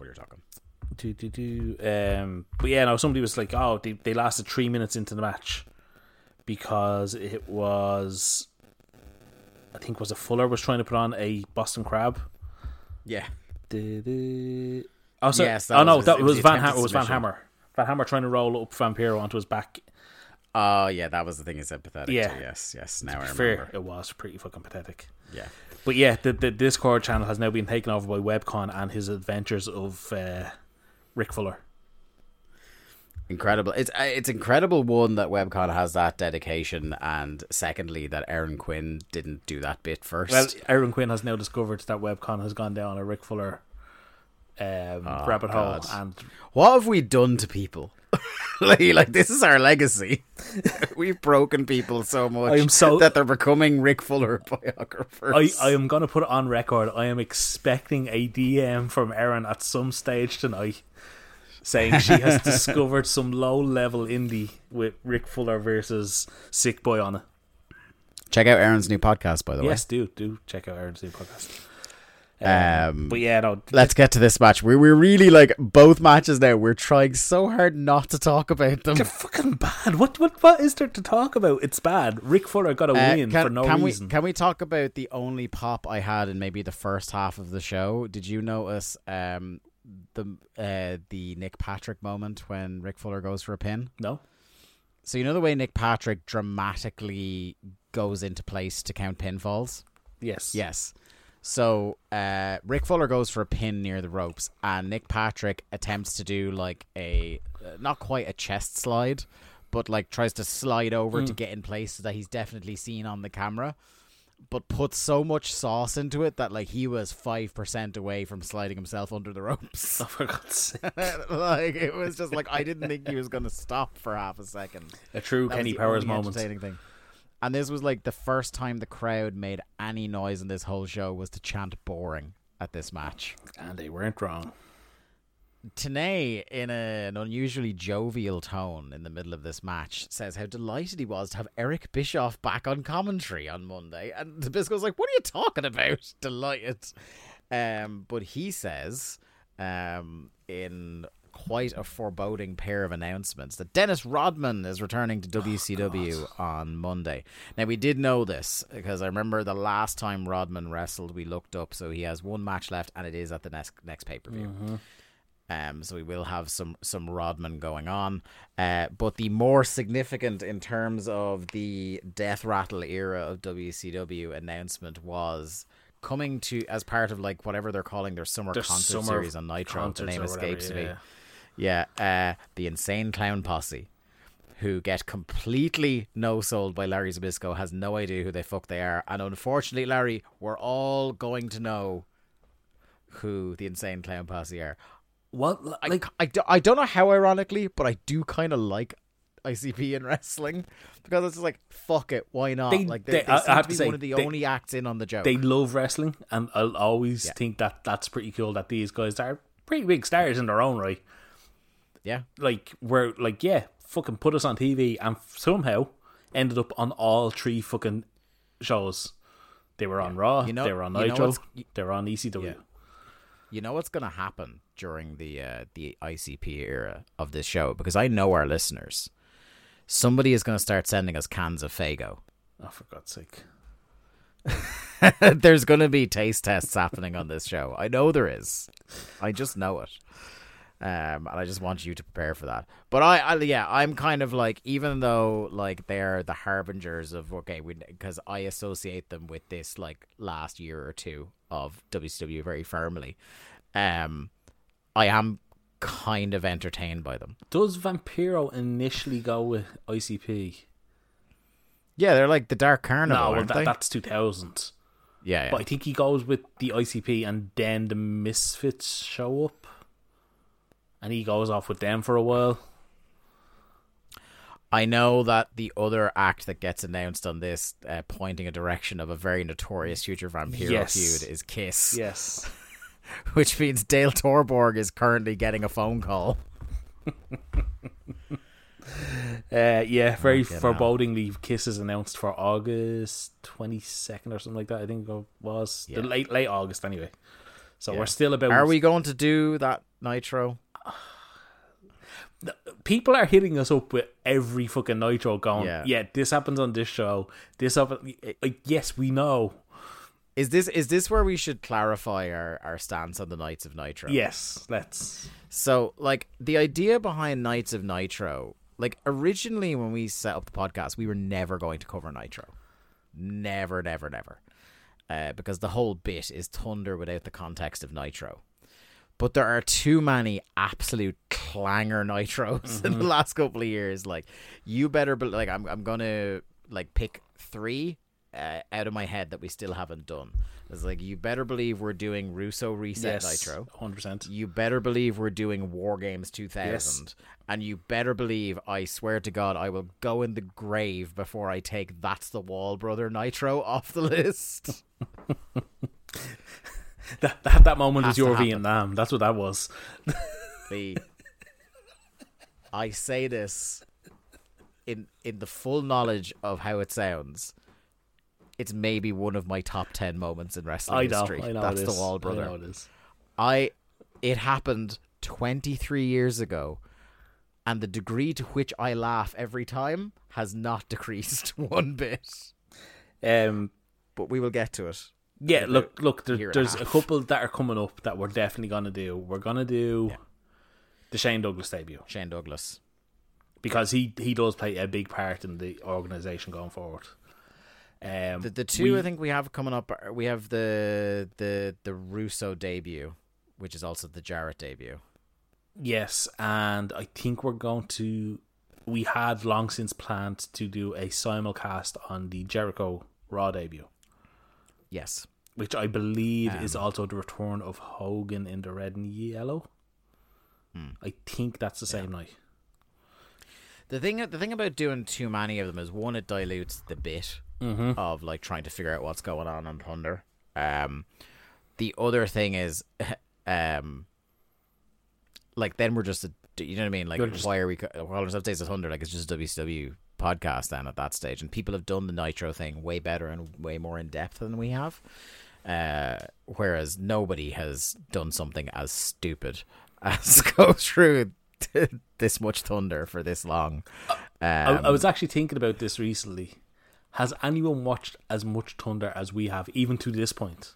But yeah, no, somebody was like, "Oh, they lasted 3 minutes into the match because it was, I think, was it Fuller was trying to put on a Boston Crab." Yeah. Oh, so, yes, that was Van Hammer. It was Van Hammer. Van Hammer trying to roll up Vampiro onto his back. Oh, yeah, that was the thing he said pathetic. Yeah. Too. Yes. Now I remember. Fair, it was pretty fucking pathetic. Yeah. But yeah, the Discord channel has now been taken over by Webcon and his adventures of Rick Fuller. Incredible. It's incredible, one, that Webcon has that dedication, and secondly that Aaron Quinn didn't do that bit first. Well, Aaron Quinn has now discovered that Webcon has gone down a Rick Fuller rabbit hole. And what have we done to people? like this is our legacy. We've broken people so much that they're becoming Rick Fuller biographers. I am going to put it on record. I am expecting a DM from Erin at some stage tonight saying she has discovered some low-level indie with Rick Fuller versus Sick Boy on it. Check out Erin's new podcast, by the way. Yes, do check out Erin's new podcast. But yeah, no. Let's get to this match. We're really like both matches now. We're trying so hard not to talk about them. They're fucking bad. What is there to talk about? It's bad. Rick Fuller got a win for no reason. Can we talk about the only pop I had in maybe the first half of the show? Did you notice the Nick Patrick moment when Rick Fuller goes for a pin? No. So you know the way Nick Patrick dramatically goes into place to count pinfalls? Yes. So Rick Fuller goes for a pin near the ropes, and Nick Patrick attempts to do like a not quite a chest slide, but like tries to slide over to get in place so that he's definitely seen on the camera, but puts so much sauce into it that like he was 5% away from sliding himself under the ropes. Oh, for God's sake. Like it was just like I didn't think he was going to stop for half a second. A true Kenny Powers moment. Thing. And this was like the first time the crowd made any noise in this whole show was to chant boring at this match. And they weren't wrong. Tenay, in an unusually jovial tone in the middle of this match, says how delighted he was to have Eric Bischoff back on commentary on Monday. And Zbyszko's like, what are you talking about? Delighted. But he says, in quite a foreboding pair of announcements, that Dennis Rodman is returning to WCW on Monday. Now, we did know this because I remember the last time Rodman wrestled, we looked up, so he has one match left, and it is at the next pay-per-view. So we will have some Rodman going on. But the more significant in terms of the Death Rattle era of WCW announcement was coming to as part of like whatever they're calling their summer concert series on Nitro. The name escapes me. Yeah, the Insane Clown Posse, who get completely no-sold by Larry Zbyszko, has no idea who the fuck they are. And unfortunately, Larry, we're all going to know who the Insane Clown Posse are. What? Like, I don't know how ironically, but I do kind of like ICP in wrestling because it's just like, fuck it, why not? They seem to be one of the only acts in on the joke. They love wrestling, and I'll always think that that's pretty cool that these guys are pretty big stars in their own right. Yeah. Like, we're like, yeah, fucking put us on TV, and somehow ended up on all three fucking shows. They were on Raw, they were on Nitro, they were on ECW. Yeah. You know what's going to happen during the ICP era of this show? Because I know our listeners. Somebody is going to start sending us cans of Faygo. Oh, for God's sake. There's going to be taste tests happening on this show. I know there is. I just know it. And I just want you to prepare for that. But I'm kind of like, even though like they're the harbingers of because I associate them with this like last year or two of WCW very firmly, I am kind of entertained by them. Does Vampiro initially go with ICP? Yeah, they're like the Dark Carnival. No, that's 2000. Yeah, but I think he goes with the ICP, and then the Misfits show up. And he goes off with them for a while. I know that the other act that gets announced on this, pointing a direction of a very notorious future Vampiro feud, is Kiss. Yes. Which means Dale Torborg is currently getting a phone call. Very forebodingly, Kiss is announced for August 22nd or something like that. I think it was late August anyway. So we're still about. Are we going to do that Nitro? People are hitting us up with every fucking Nitro going, this happens on this show. This happens. Yes, we know. Is this where we should clarify our stance on the Nights of Nitro? Yes, let's. So, like, the idea behind Nights of Nitro, like, originally when we set up the podcast, we were never going to cover Nitro. Never. Because the whole bit is Thunder without the context of Nitro. But there are too many absolute clanger Nitros in the last couple of years. Like, you better be like, I'm gonna like pick 3 out of my head that we still haven't done. It's like, you better believe we're doing Russo Reset Nitro. 100%. You better believe we're doing War Games 2000. Yes. And you better believe, I swear to God, I will go in the grave before I take That's the Wall Brother Nitro off the list. That moment was your Vietnam. That's what that was. I say this in the full knowledge of how it sounds. It's maybe one of my top 10 moments in wrestling history. I know That's it the is. Wall Brother. I know it is. It happened 23 years ago, and the degree to which I laugh every time has not decreased one bit. But we will get to it. Yeah, look. There's a couple that are coming up that we're definitely gonna do. We're gonna do the Shane Douglas debut. Shane Douglas, because he does play a big part in the organisation going forward. The two I think we have coming up, we have the Russo debut, which is also the Jarrett debut. Yes, and I think we had long since planned to do a simulcast on the Jericho Raw debut. Yes. Which I believe is also the return of Hogan in the red and yellow. I think that's the same night. The thing about doing too many of them is, one, it dilutes the bit of like trying to figure out what's going on Thunder. The other thing is, like then we're just you know what I mean? Like why are we calling ourselves Days of Thunder? Like it's just a WCW podcast then at that stage, and people have done the Nitro thing way better and way more in depth than we have. Whereas nobody has done something as stupid as go through this much Thunder for this long. I was actually thinking about this recently. Has anyone watched as much Thunder as we have, even to this point?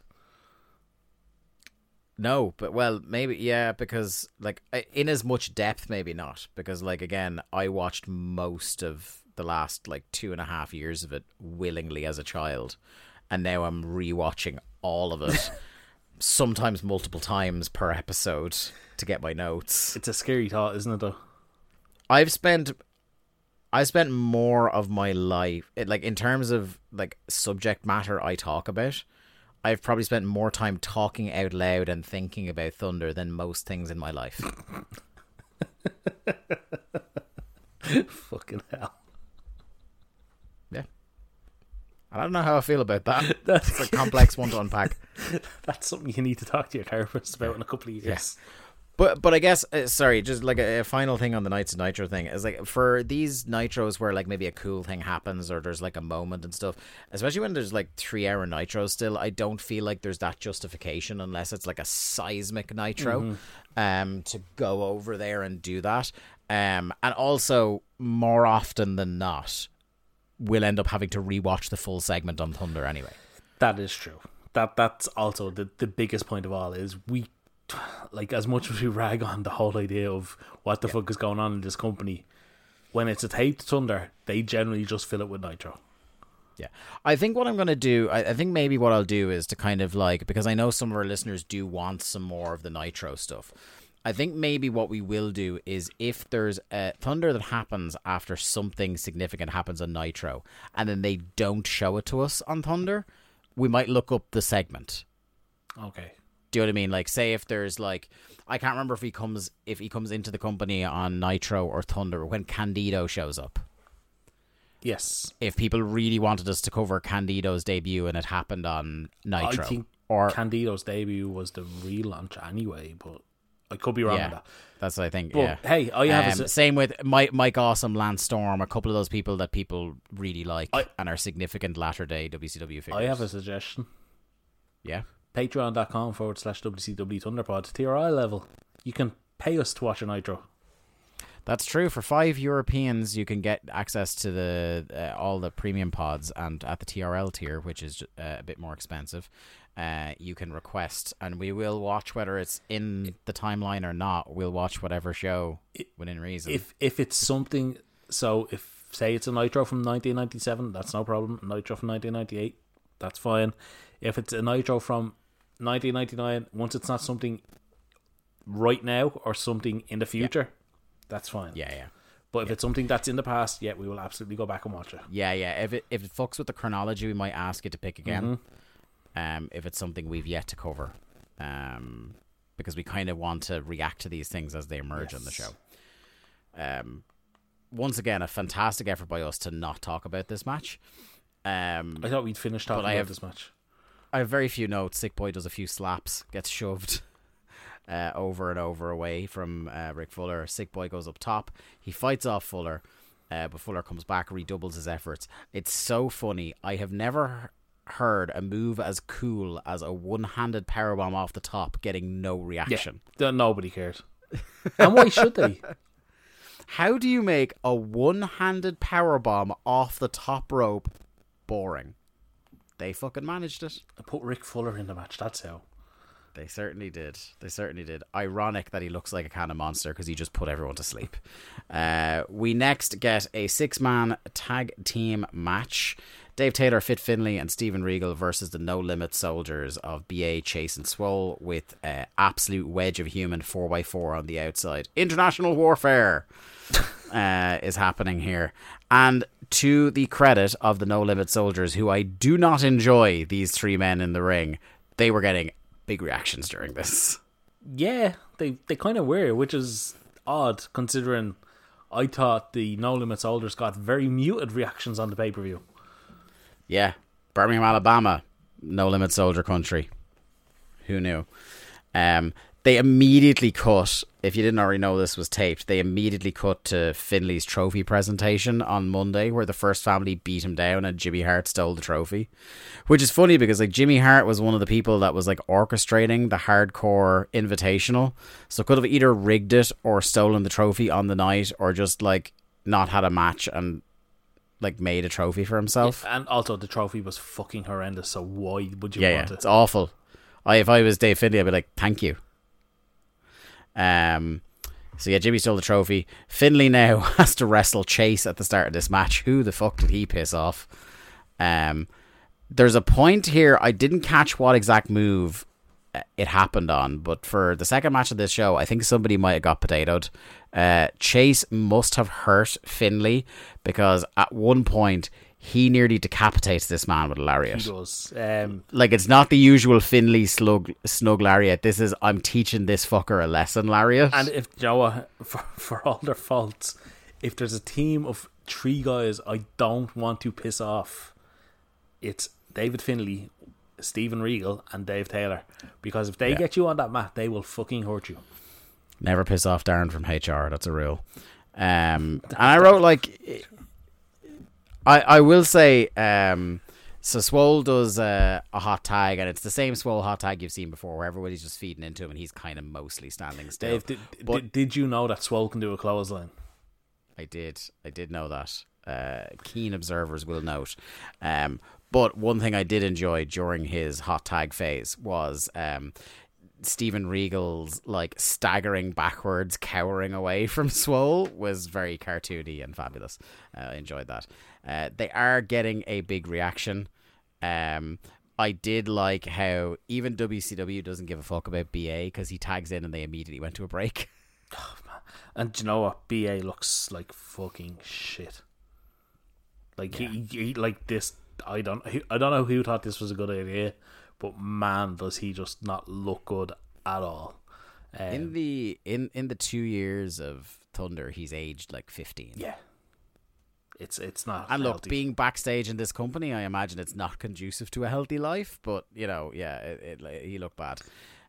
No, but well, maybe, yeah, because like in as much depth, maybe not, because like again, I watched most of the last like 2.5 years of it willingly as a child, and now I'm rewatching all of it, sometimes multiple times per episode to get my notes. It's a scary thought, isn't it? Though I spent more of my life, like in terms of like subject matter I talk about, I've probably spent more time talking out loud and thinking about Thunder than most things in my life. Fucking hell. Yeah. I don't know how I feel about that. It's a complex one to unpack. That's something you need to talk to your therapist about in a couple of years. Yes. But I guess, sorry, just like a final thing on the Nights of Nitro thing is like for these Nitros where like maybe a cool thing happens or there's like a moment and stuff, especially when there's like 3-hour Nitros still, I don't feel like there's that justification unless it's like a seismic Nitro to go over there and do that. And also, more often than not, we'll end up having to rewatch the full segment on Thunder anyway. That is true. That's also the biggest point of all is we, like, as much as we rag on the whole idea of what the fuck is going on in this company, when it's a taped Thunder, they generally just fill it with Nitro. Yeah. I think what I'm going to do, I think maybe what I'll do is to kind of like, because I know some of our listeners do want some more of the Nitro stuff. I think maybe what we will do is if there's a Thunder that happens after something significant happens on Nitro and then they don't show it to us on Thunder, we might look up the segment. Okay. Do you know what I mean? Like, say if there's like, I can't remember if he comes into the company on Nitro or Thunder when Candido shows up. Yes. If people really wanted us to cover Candido's debut and it happened on Nitro, I think Candido's debut was the relaunch anyway, but I could be wrong on that. That's what I think. But, yeah. Hey, I have same with Mike Awesome, Lance Storm, a couple of those people that people really like and are significant latter day WCW figures. I have a suggestion. Yeah. Patreon.com/WCW Thunderpod TRI level. You can pay us to watch a Nitro. That's true. For 5 Europeans, you can get access to the all the premium pods, and at the TRL tier, which is a bit more expensive, you can request, and we will watch whether it's in the timeline or not. We'll watch whatever show within reason. If it's something, so if say it's a Nitro from 1997, that's no problem. A Nitro from 1998, that's fine. If it's a Nitro from 1999, once it's not something right now or something in the future, that's fine. Yeah. But if it's something that's in the past, we will absolutely go back and watch it. Yeah. If it fucks with the chronology, we might ask you to pick again. If it's something we've yet to cover, because we kind of want to react to these things as they emerge on the show. Once again, a fantastic effort by us to not talk about this match. I thought we'd finish talking about this match. I have very few notes. Sick Boy does a few slaps, gets shoved over and over away from Rick Fuller. Sick Boy goes up top. He fights off Fuller, but Fuller comes back, redoubles his efforts. It's so funny. I have never heard a move as cool as a one-handed powerbomb off the top getting no reaction. Yeah, nobody cared. And why should they? How do you make a one-handed powerbomb off the top rope boring? They fucking managed it. I put Rick Fuller in the match, that's how. They certainly did. Ironic that he looks like a can of Monster because he just put everyone to sleep. We next get a 6-man tag team match. Dave Taylor, Fit Finlay, and Steven Regal versus the No Limit Soldiers of BA, Chase, and Swole with absolute wedge of human 4x4 on the outside. International warfare is happening here. And to the credit of the No Limit Soldiers, who I do not enjoy these three men in the ring, they were getting big reactions during this. Yeah, they kind of were, which is odd considering I thought the No Limit Soldiers got very muted reactions on the pay-per-view. Yeah, Birmingham, Alabama, No Limit Soldier country. Who knew? They immediately cut, if you didn't already know this was taped, they immediately cut to Finlay's trophy presentation on Monday where the First Family beat him down and Jimmy Hart stole the trophy. Which is funny because like Jimmy Hart was one of the people that was like orchestrating the Hardcore Invitational. So could have either rigged it or stolen the trophy on the night or just like not had a match and like made a trophy for himself. Yeah, and also the trophy was fucking horrendous, so why would you want it? It's awful. If I was Dave Finlay, I'd be like, thank you. So yeah, Jimmy stole the trophy. Finlay now has to wrestle Chase at the start of this match. Who the fuck did he piss off? There's a point here, I didn't catch what exact move it happened on, but for the second match of this show, I think somebody might have got potatoed. Chase must have hurt Finlay because at one point he nearly decapitates this man with a lariat. He does. Like, it's not the usual Finlay snug lariat. This is, I'm teaching this fucker a lesson lariat. And if, you know what, for all their faults, if there's a team of three guys I don't want to piss off, it's David Finlay, Steven Regal, and Dave Taylor. Because if they get you on that mat, they will fucking hurt you. Never piss off Darren from HR. That's a rule. And I wrote, like... I will say, so Swole does a hot tag, and it's the same Swole hot tag you've seen before, where everybody's just feeding into him, and he's kind of mostly standing still. Dave, did you know that Swole can do a clothesline? I did know that. Keen observers will note. But one thing I did enjoy during his hot tag phase was Steven Regal's like staggering backwards, cowering away from Swole was very cartoony and fabulous. I enjoyed that. They are getting a big reaction. I did like how even WCW doesn't give a fuck about BA because he tags in and they immediately went to a break. Oh, man. And do you know what? BA looks like fucking shit. Like he like this. I don't know who thought this was a good idea, but man, does he just not look good at all. In the 2 years of Thunder, he's aged like 15. Yeah. It's not. And look, healthy. being backstage in this company, I imagine it's not conducive to a healthy life. But you know, he looked bad.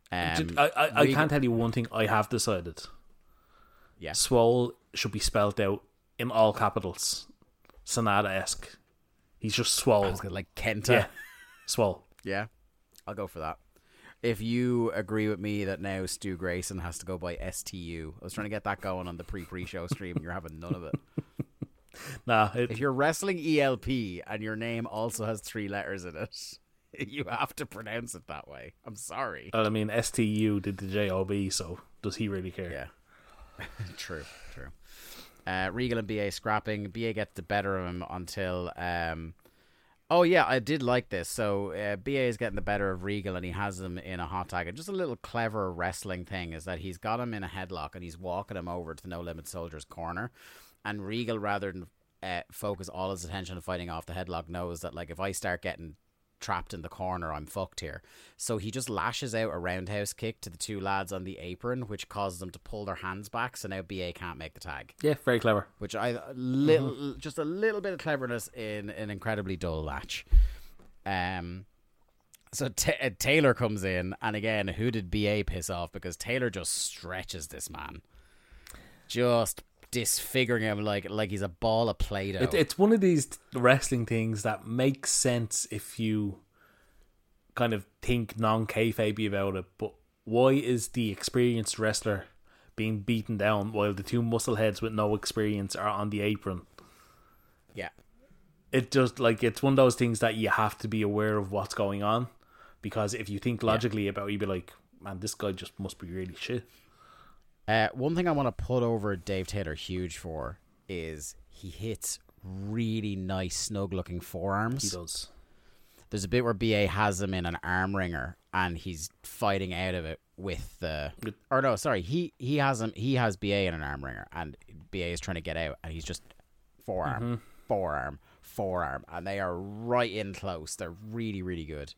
I can tell you one thing I have decided. Yeah, Swole should be spelled out in all capitals, Sonata-esque. He's just Swole. I was gonna, like Kenta. Yeah. Swole. Yeah, I'll go for that. If you agree with me that now Stu Grayson has to go by STU, I was trying to get that going on the pre-show stream, and you're having none of it. Nah, if you're wrestling ELP and your name also has 3 letters in it, you have to pronounce it that way. I'm sorry. Well, I mean, STU did the JOB, so does he really care? Yeah. True. Regal and BA scrapping. BA gets the better of him until... Oh, yeah, I did like this. So BA is getting the better of Regal and he has him in a hot tag. And just a little clever wrestling thing is that he's got him in a headlock and he's walking him over to the No Limit Soldier's corner. And Regal, rather than focus all his attention on fighting off the headlock, knows that like if I start getting trapped in the corner, I'm fucked here. So he just lashes out a roundhouse kick to the 2 lads on the apron, which causes them to pull their hands back. So now BA can't make the tag. Yeah, very clever. Which just a little bit of cleverness in an incredibly dull match. So Taylor comes in, and again, who did BA piss off? Because Taylor just stretches this man, just disfiguring him like he's a ball of Play-Doh. It's one of these wrestling things that makes sense if you kind of think non-kayfabe about it, but why is the experienced wrestler being beaten down while the 2 muscleheads with no experience are on the apron? Yeah. It just like, it's one of those things that you have to be aware of what's going on, because if you think logically about it, you'd be like, man, this guy just must be really shit. One thing I want to put over Dave Taylor huge for is he hits really nice, snug-looking forearms. He does. There's a bit where BA has him in an arm wringer, and he's fighting out of it with the. Or no, sorry, he has him. He has BA in an arm wringer, and BA is trying to get out, and he's just forearm, and they are right in close. They're really, really good.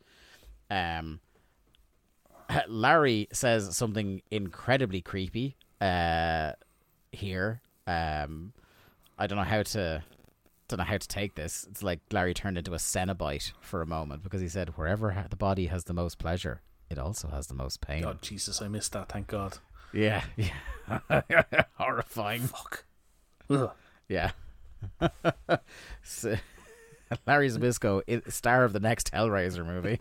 Larry says something incredibly creepy here. I don't know how to take this. It's like Larry turned into a Cenobite for a moment, because he said, wherever the body has the most pleasure, it also has the most pain. God, Jesus, I missed that, thank God. Yeah. Horrifying. Fuck. Ugh. Yeah. So, Larry Zbyszko, star of the next Hellraiser movie.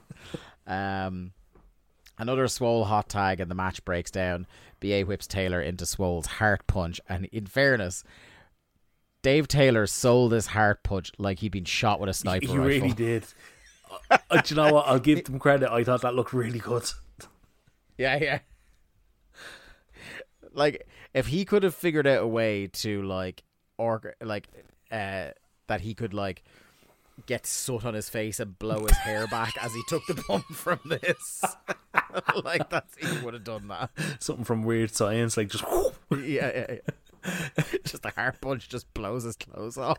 Another Swole hot tag, and the match breaks down. BA whips Taylor into Swole's heart punch, and in fairness, Dave Taylor sold his heart punch like he'd been shot with a sniper rifle. He really did. Do you know what? I'll give them credit. I thought that looked really good. Yeah. Like, if he could have figured out a way to that he could get soot on his face and blow his hair back as he took the bump from this. He would have done that. Something from Weird Science, like just whoop. Yeah. Just a heart punch just blows his clothes off.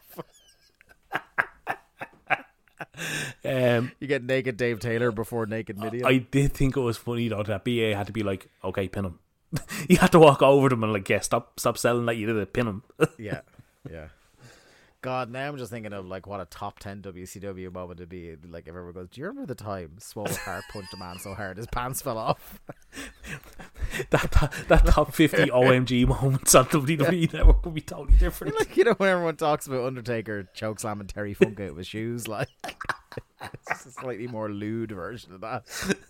You get naked Dave Taylor before naked Midian. I did think it was funny though that BA had to be like, okay, pin him. He had to walk over to him and stop selling like you did it, pin him. Yeah. God, now I'm just thinking of what a top 10 WCW moment would be. If everyone goes, do you remember the time Swole heart punched a man so hard his pants fell off? that top 50 OMG moments on WWE Network would be totally different. When everyone talks about Undertaker chokeslamming Terry Funk out of his shoes, it's just a slightly more lewd version of that.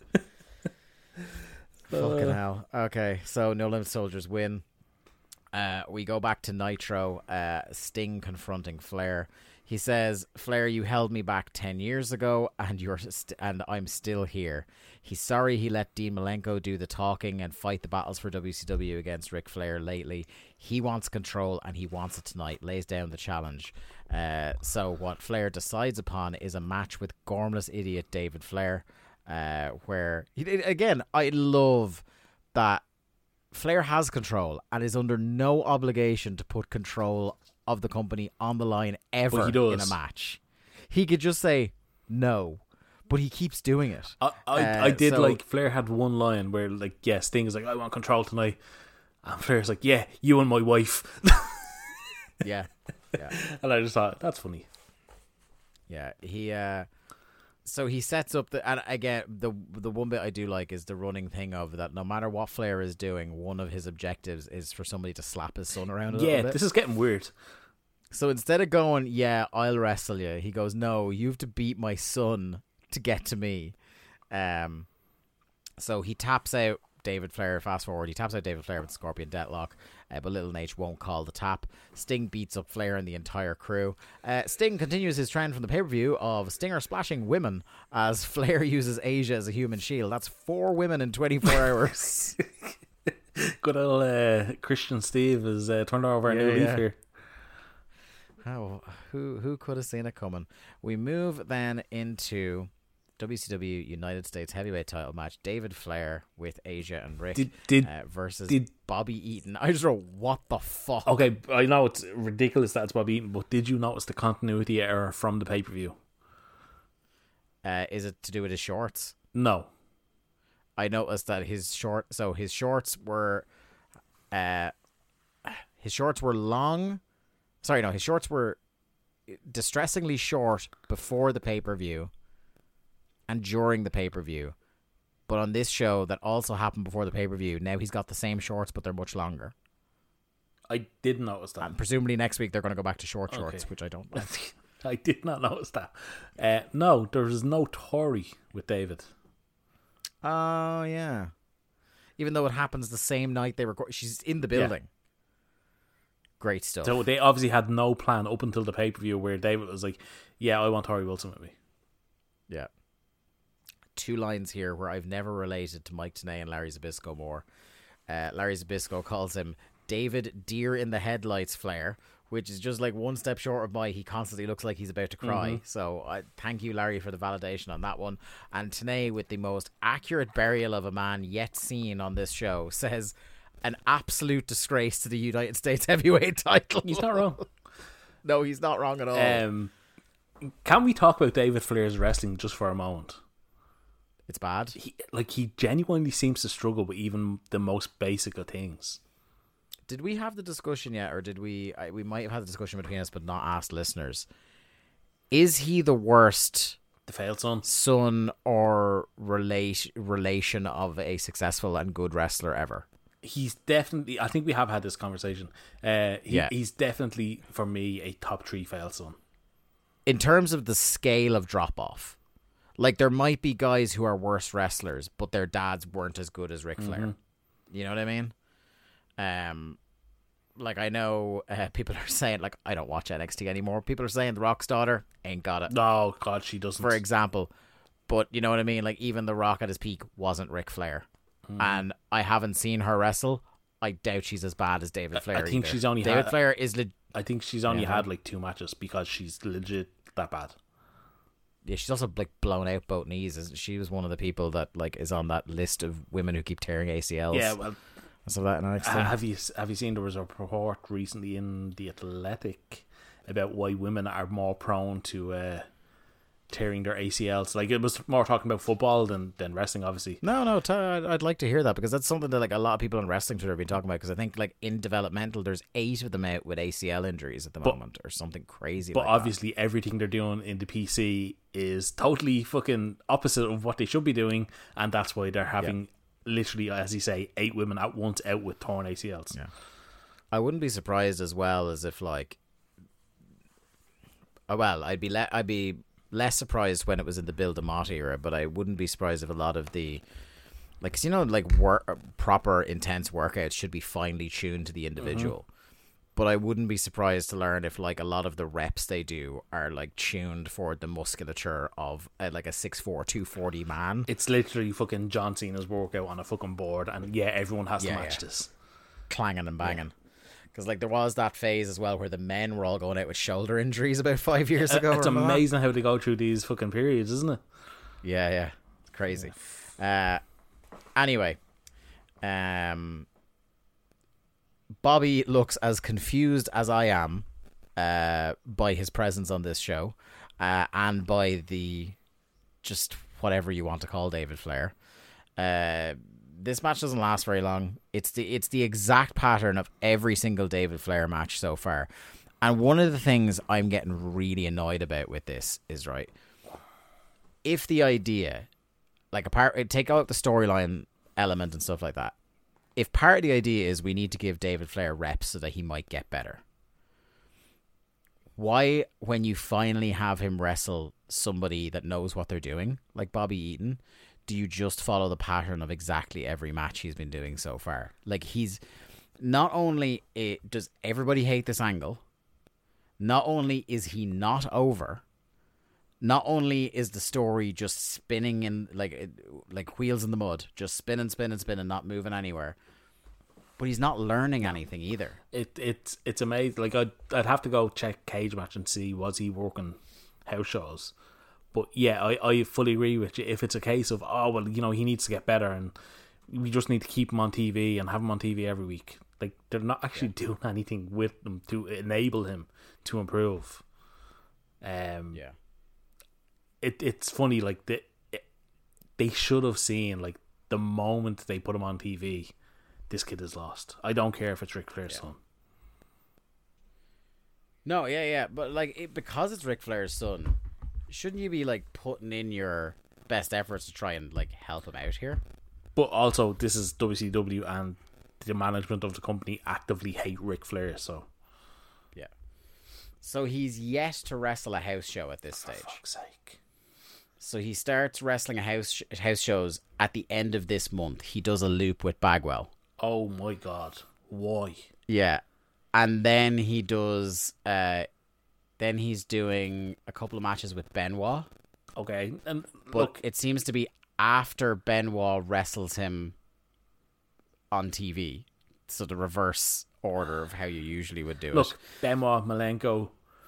Fucking hell. Okay, so No Limit Soldiers win. We go back to Nitro. Sting confronting Flair. He says, Flair, you held me back 10 years ago, and I'm still here. He's sorry he let Dean Malenko do the talking and fight the battles for WCW against Ric Flair lately. He wants control, and he wants it tonight. Lays down the challenge. So what Flair decides upon is a match with gormless idiot David Flair, where, again, I love that Flair has control and is under no obligation to put control of the company on the line ever in a match. He could just say no, but he keeps doing it. I did Flair had one line where Sting is like, I want control tonight, and Flair's like, yeah, you and my wife. Yeah. And I just thought that's funny. Yeah, so he sets up and again, the one bit I do like is the running thing of that. No matter what Flair is doing, one of his objectives is for somebody to slap his son around a little bit. This is getting weird. So instead of going, yeah, I'll wrestle you, he goes, no, you have to beat my son to get to me. So he taps out David Flair. Fast forward, he taps out David Flair with the Scorpion Deathlock, but Little H won't call the tap. Sting beats up Flair and the entire crew. Sting continues his trend from the pay-per-view of Stinger splashing women as Flair uses Asia as a human shield. That's 4 women in 24 hours. Good old Christian Steve is turned over a new leaf here. Who could have seen it coming? We move then into WCW United States Heavyweight title match. David Flair with Asia and Rick versus Bobby Eaton. I just wrote, what the fuck? Okay, I know it's ridiculous that it's Bobby Eaton, but did you notice the continuity error from the pay-per-view? Is it to do with his shorts? No. I noticed that his shorts were long. Sorry, no, his shorts were distressingly short before the pay-per-view and during the pay-per-view. But on this show that also happened before the pay-per-view, now he's got the same shorts, but they're much longer. I did notice that. And presumably next week they're going to go back to shorts, which I don't like. I did not notice that. No, there was no Tory with David. Oh, yeah. Even though it happens the same night they record. She's in the building. Yeah. Great stuff. So they obviously had no plan up until the pay-per-view where David was like, yeah, I want Tori Wilson with me. Yeah. 2 lines here where I've never related to Mike Tenay and Larry Zbyszko more. Larry Zbyszko calls him David Deer in the Headlights Flair, which is just like one step short of my he constantly looks like he's about to cry. So thank you, Larry, for the validation on that one. And Tanay, with the most accurate burial of a man yet seen on this show, says an absolute disgrace to the United States heavyweight title. He's not wrong. No, he's not wrong at all. Can we talk about David Flair's wrestling just for a moment? It's bad. He genuinely seems to struggle with even the most basic of things. Did we have the discussion yet, or did we? We might have had the discussion between us, but not asked listeners. Is he the worst, the failed son or relation of a successful and good wrestler ever? He's definitely. I think we have had this conversation. He's definitely, for me, a top 3 failed son. In terms of the scale of drop off, like there might be guys who are worse wrestlers, but their dads weren't as good as Ric Flair. You know what I mean? Like I know people are saying, like, I don't watch NXT anymore. People are saying The Rock's daughter ain't got it. No, God, she doesn't. For example. But you know what I mean? Like even The Rock at his peak wasn't Ric Flair. And I haven't seen her wrestle. I doubt she's as bad as David Flair. I think she's only David Flair is I think she's only had like 2 matches because she's legit that bad. Yeah, she's also like blown out both knees. She was one of the people that like is on that list of women who keep tearing ACLs. Yeah, well, so that have you seen there was a report recently in The Athletic about why women are more prone to tearing their ACLs? Like it was more talking about football than wrestling, obviously. No, I'd like to hear that because that's something that like a lot of people in wrestling Twitter have been talking about. Because I think like in developmental, there's 8 of them out with ACL injuries at the moment, or something crazy. But like obviously, everything they're doing in the PC is totally fucking opposite of what they should be doing, and that's why they're having literally, as you say, 8 women at once out with torn ACLs. Yeah, I wouldn't be surprised as well as if like, I'd be less surprised when it was in the Bill DeMott era, but I wouldn't be surprised if a lot of the, like, 'cause, you know, like proper intense workouts should be finely tuned to the individual. But I wouldn't be surprised to learn if like a lot of the reps they do are like tuned for the musculature of like a 6'4", 240 man. It's literally fucking John Cena's workout on a fucking board, and everyone has to match this, clanging and banging. Because like there was that phase as well where the men were all going out with shoulder injuries about 5 years ago. It's amazing how they go through these fucking periods, isn't it? Yeah, it's crazy. Anyway, Bobby looks as confused as I am by his presence on this show, and by the just whatever you want to call David Flair. This match doesn't last very long. It's the exact pattern of every single David Flair match so far. And one of the things I'm getting really annoyed about with this is, right, if the idea, like take out the storyline element and stuff like that, if part of the idea is we need to give David Flair reps so that he might get better, why, when you finally have him wrestle somebody that knows what they're doing, like Bobby Eaton, do you just follow the pattern of exactly every match he's been doing so far? Like, he's not only does everybody hate this angle, not only is he not over, not only is the story just spinning in like wheels in the mud, just spinning, not moving anywhere, but he's not learning anything either. It's amazing. Like I'd have to go check Cage Match and see, was he working house shows. But yeah, I fully agree with you. If it's a case of, he needs to get better and we just need to keep him on TV and have him on TV every week, like they're not actually doing anything with them to enable him to improve. It's funny, like they should have seen, like, the moment they put him on TV, this kid is lost. I don't care if it's Ric Flair's son. No, but like because it's Ric Flair's son, shouldn't you be like putting in your best efforts to try and like help him out here? But also, this is WCW, and the management of the company actively hate Ric Flair, so yeah. So he's yet to wrestle a house show at this stage. For fuck's sake. So he starts wrestling house shows at the end of this month. He does a loop with Bagwell. Oh my God! Why? Yeah, and then he does. Then he's doing a couple of matches with Benoit. Okay, and but look, it seems to be after Benoit wrestles him on TV. so the reverse order of how you usually would do it. Look, Benoit, Malenko,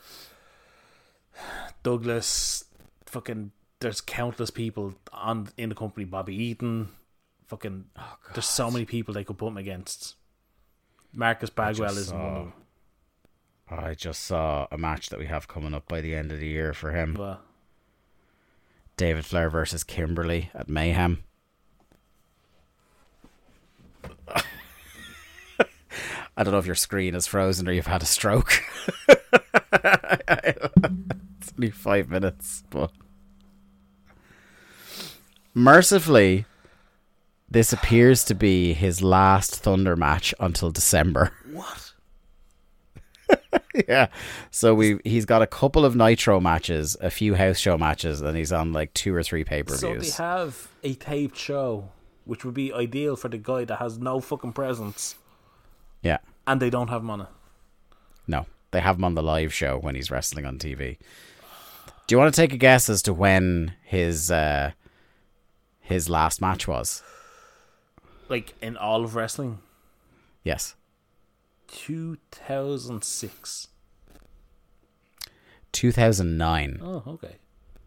Douglas, fucking, there's countless people in the company. Bobby Eaton, fucking, there's so many people they could put him against. Marcus Bagwell isn't one of them. I just saw a match that we have coming up by the end of the year for him. Well, David Flair versus Kimberly at Mayhem. I don't know if your screen is frozen or you've had a stroke. It's only 5 minutes, but mercifully, this appears to be his last Thunder match until December. what? Yeah, so he's got a couple of Nitro matches, a few house show matches, and he's on like 2 or 3 pay-per-views. So they have a taped show, which would be ideal for the guy that has no fucking presence. Yeah. And they don't have him on it. No, they have him on the live show when he's wrestling on TV. Do you want to take a guess as to when his last match was? Like, in all of wrestling? Yes. 2006. 2009. Oh, okay.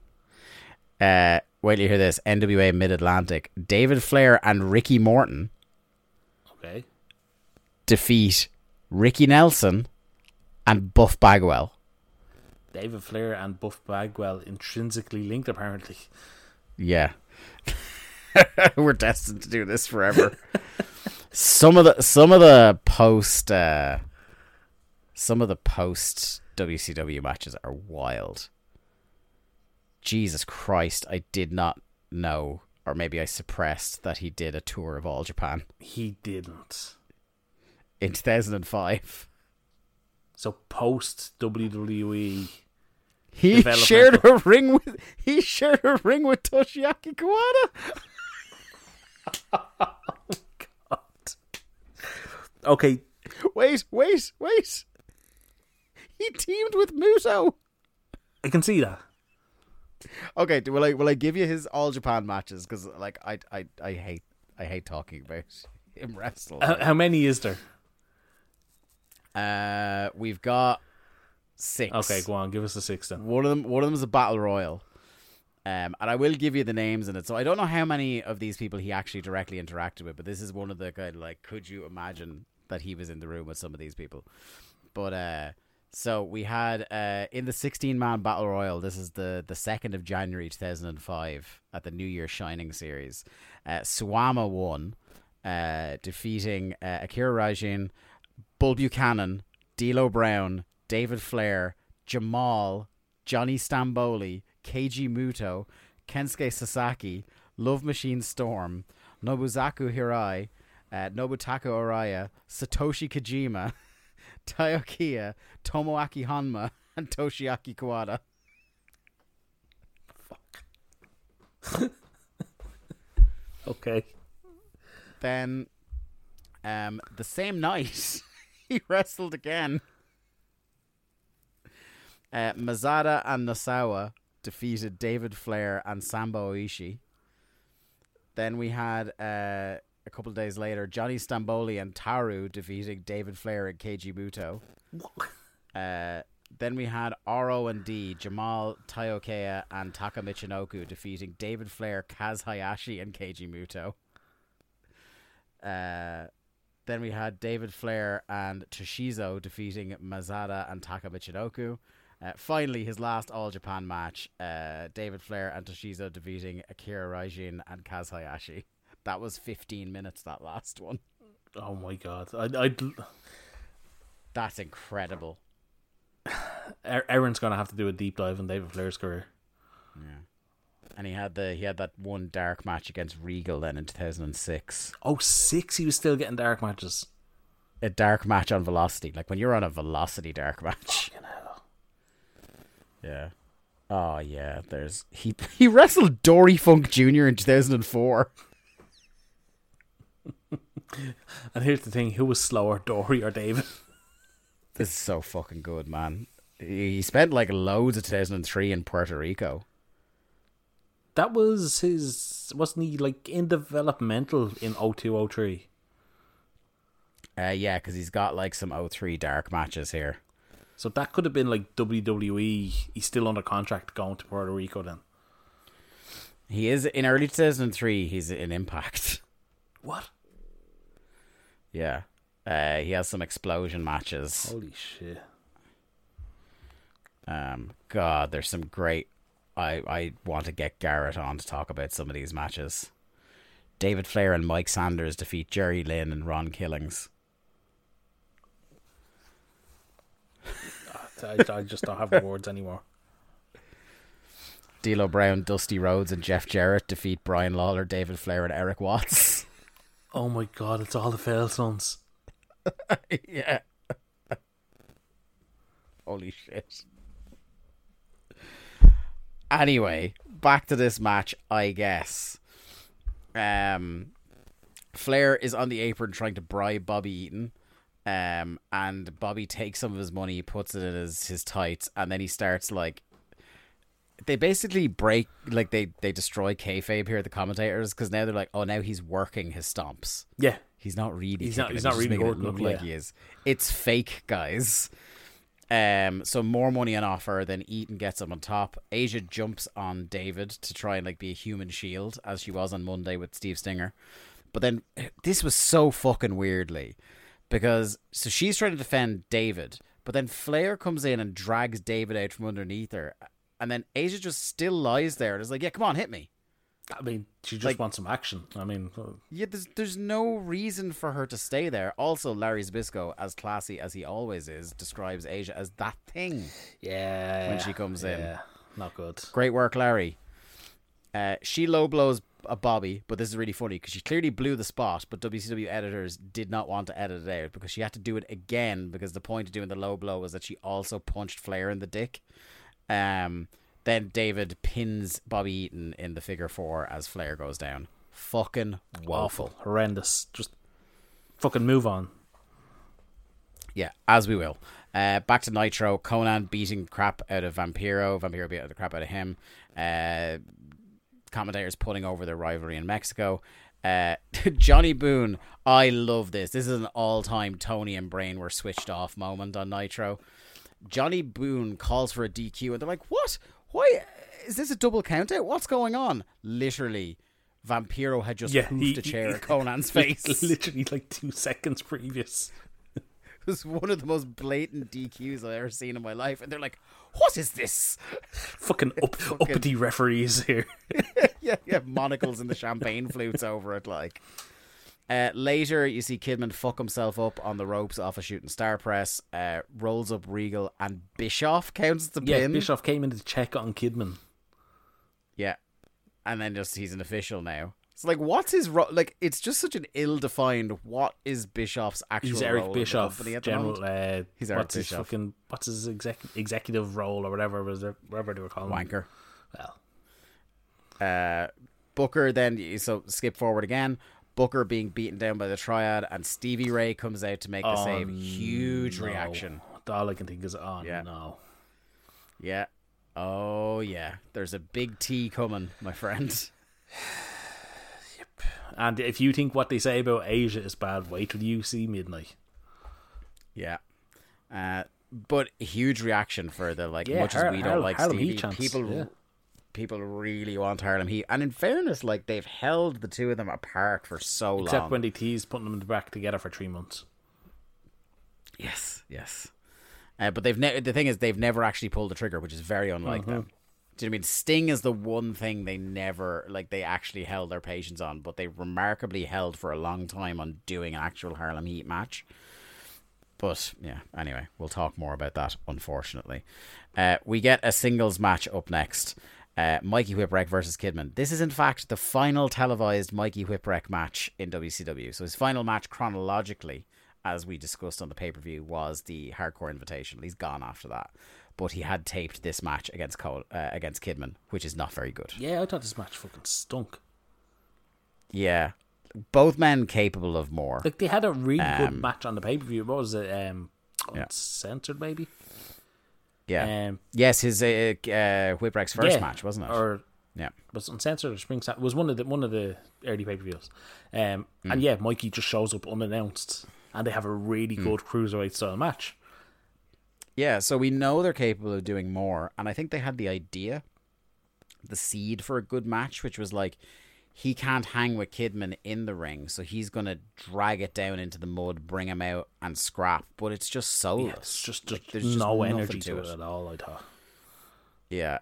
Wait till you hear this. NWA Mid-Atlantic. David Flair and Ricky Morton Okay. defeat Ricky Nelson and Buff Bagwell. David Flair and Buff Bagwell intrinsically linked, apparently. Yeah. We're destined to do this forever. Some of the post WCW matches are wild. Jesus Christ, I did not know, or maybe I suppressed that he did a tour of All Japan He didn't. in 2005. So post WWE, He shared a ring with Toshiaki Kawada. okay, Wait. He teamed with Muto. I can see that. Okay, will I give you his All Japan matches? Because like I hate talking about him wrestle. How many is there? We've got 6. Okay, go on, give us the 6 then. One of them is a battle royal. And I will give you the names in it. So I don't know how many of these people he actually directly interacted with, but this is one of the kind of like, could you imagine that he was in the room with some of these people? But so we had in the 16-man battle royal. This is the 2nd of January 2005 at the New Year Shining series. Suwama won, defeating Akira Rajin, Bull Buchanan, D'Lo Brown, David Flair, Jamal, Johnny Stamboli, Keiji Muto, Kensuke Sasaki, Love Machine Storm, Nobuzaku Hirai, Nobutaka Araya, Satoshi Kojima, Taiyo Kiya, Tomoaki Honma, and Toshiaki Kawada. Fuck. Okay. Then, the same night, he wrestled again. Mazada and Nosawa defeated David Flair and Sambo Oishi. Then we had a couple of days later Johnny Stamboli and Taru defeating David Flair and Keiji Muto. Then we had R.O.&D, Jamal Taiokeya and Taka Michinoku defeating David Flair, Kaz Hayashi and Keiji Muto. Then we had David Flair and Toshizo defeating Mazada and Taka Michinoku. Finally, his last All Japan match, David Flair and Toshizo defeating Akira Raijin and Kaz Hayashi. That was 15 minutes, that last one. Oh my god. That's incredible. Aaron's going to have to do a deep dive on David Flair's career. Yeah. And he had that one dark match against Regal then in 2006. Oh, 6? He was still getting dark matches. A dark match on Velocity. Like when you're on a Velocity dark match. Fucking hell. Yeah. Oh yeah, he wrestled Dory Funk Jr. in 2004. And here's the thing, who was slower, Dory or David? This is so fucking good, man. He spent like loads of 2003 in Puerto Rico. That was wasn't he like in developmental in 0203? Yeah, because he's got like some 03 dark matches here. So that could have been like WWE. He's still under contract going to Puerto Rico then. He is in early 2003. He's in Impact. What? Yeah. He has some explosion matches. Holy shit. God, there's some great... I want to get Garrett on to talk about some of these matches. David Flair and Mike Sanders defeat Jerry Lynn and Ron Killings. I just don't have words anymore. D'Lo Brown, Dusty Rhodes, and Jeff Jarrett defeat Brian Lawler, David Flair, and Eric Watts. Oh my god, it's all the fail sons. Yeah. Holy shit. Anyway, back to this match, I guess. Flair is on the apron trying to bribe Bobby Eaton. And Bobby takes some of his money, puts it in his tights, and then he starts like... They basically break, like they destroy kayfabe here, the commentators, because now they're like, oh, now he's working his stomps. Yeah. He's not really. He's not really making it look like he is. It's fake, guys. So more money on offer. Then Eaton gets him on top. Asia jumps on David to try and like be a human shield, as she was on Monday with Steve Stinger. But then this was so fucking weirdly, because so she's trying to defend David, but then Flair comes in and drags David out from underneath her, and then Asia just still lies there and is like, "Yeah, come on, hit me." I mean, she just like, wants some action. I mean, yeah, there's no reason for her to stay there. Also, Larry Zbyszko, as classy as he always is, describes Asia as that thing. Yeah, when she comes in, not good. Great work, Larry. She low blows a Bobby, but this is really funny because she clearly blew the spot, but WCW editors did not want to edit it out because she had to do it again because the point of doing the low blow was that she also punched Flair in the dick. Then David pins Bobby Eaton in the figure 4 as Flair goes down. Fucking woeful. Awful. Horrendous. Just fucking move on. Yeah, as we will. Back to Nitro. Conan beating crap out of Vampiro. Vampiro beat the crap out of him. Commentators putting over their rivalry in Mexico. Johnny Boone. I love this. This is an all-time Tony and Brain were switched off moment on Nitro. Johnny Boone calls for a DQ and they're like, what? Why? Is this a double count out? What's going on? Literally, Vampiro had just hoofed a chair at Conan's face. Literally like 2 seconds previous. It was one of the most blatant DQs I've ever seen in my life. And they're like, what is this? Fucking uppity referees here. yeah, monocles and the champagne flutes over it like. Later, you see Kidman fuck himself up on the ropes off a shooting star press, rolls up Regal, and Bischoff counts the pin. Yeah, Bischoff came in to check on Kidman. Yeah. And then just, he's an official now. It's like, what's his role? Like, it's just such an ill-defined, what is Bischoff's actual role? He's Eric Bischoff, at general, he's Eric Bischoff. What's his executive role or whatever they were calling Wanker. Him. Well. Booker then, so skip forward again. Booker being beaten down by the Triad, and Stevie Ray comes out to make the save. Huge reaction. All I can think is, no. Yeah. Oh, yeah. There's a big T coming, my friend. Yep. And if you think what they say about Asia is bad, wait till you see Midnight. Yeah. But huge reaction for the, like, much as we don't like Stevie, people really want Harlem Heat. And in fairness, like, they've held the two of them apart for so long. Except when they teased putting them back together for 3 months. Yes. But the thing is, they've never actually pulled the trigger, which is very unlike them. Do you know what I mean? Sting is the one thing they never, like, they actually held their patience on, but they remarkably held for a long time on doing an actual Harlem Heat match. But, yeah, anyway, we'll talk more about that, unfortunately. We get a singles match up next. Mikey Whipwreck versus Kidman. This is in fact the final televised Mikey Whipwreck match in WCW. So his final match chronologically, as we discussed on the pay-per-view, was the Hardcore Invitational. He's gone after that. But he had taped this match against Kidman, which is not very good. Yeah, I thought this match fucking stunk. Yeah. Both men capable of more. Like, they had a really good match on the pay-per-view. What was it? Uncensored, maybe? Yeah. Yes, his Whipwreck's first match, wasn't it? Or was Uncensored or Spring? It was one of the early pay-per-views. And yeah, Mikey just shows up unannounced and they have a really good cruiserweight style match. Yeah, so we know they're capable of doing more, and I think they had the idea, the seed for a good match, which was like, he can't hang with Kidman in the ring, so he's going to drag it down into the mud, bring him out, and scrap. But it's just soulless. Yeah, it's just, like, there's no energy to it at all, I thought. Yeah.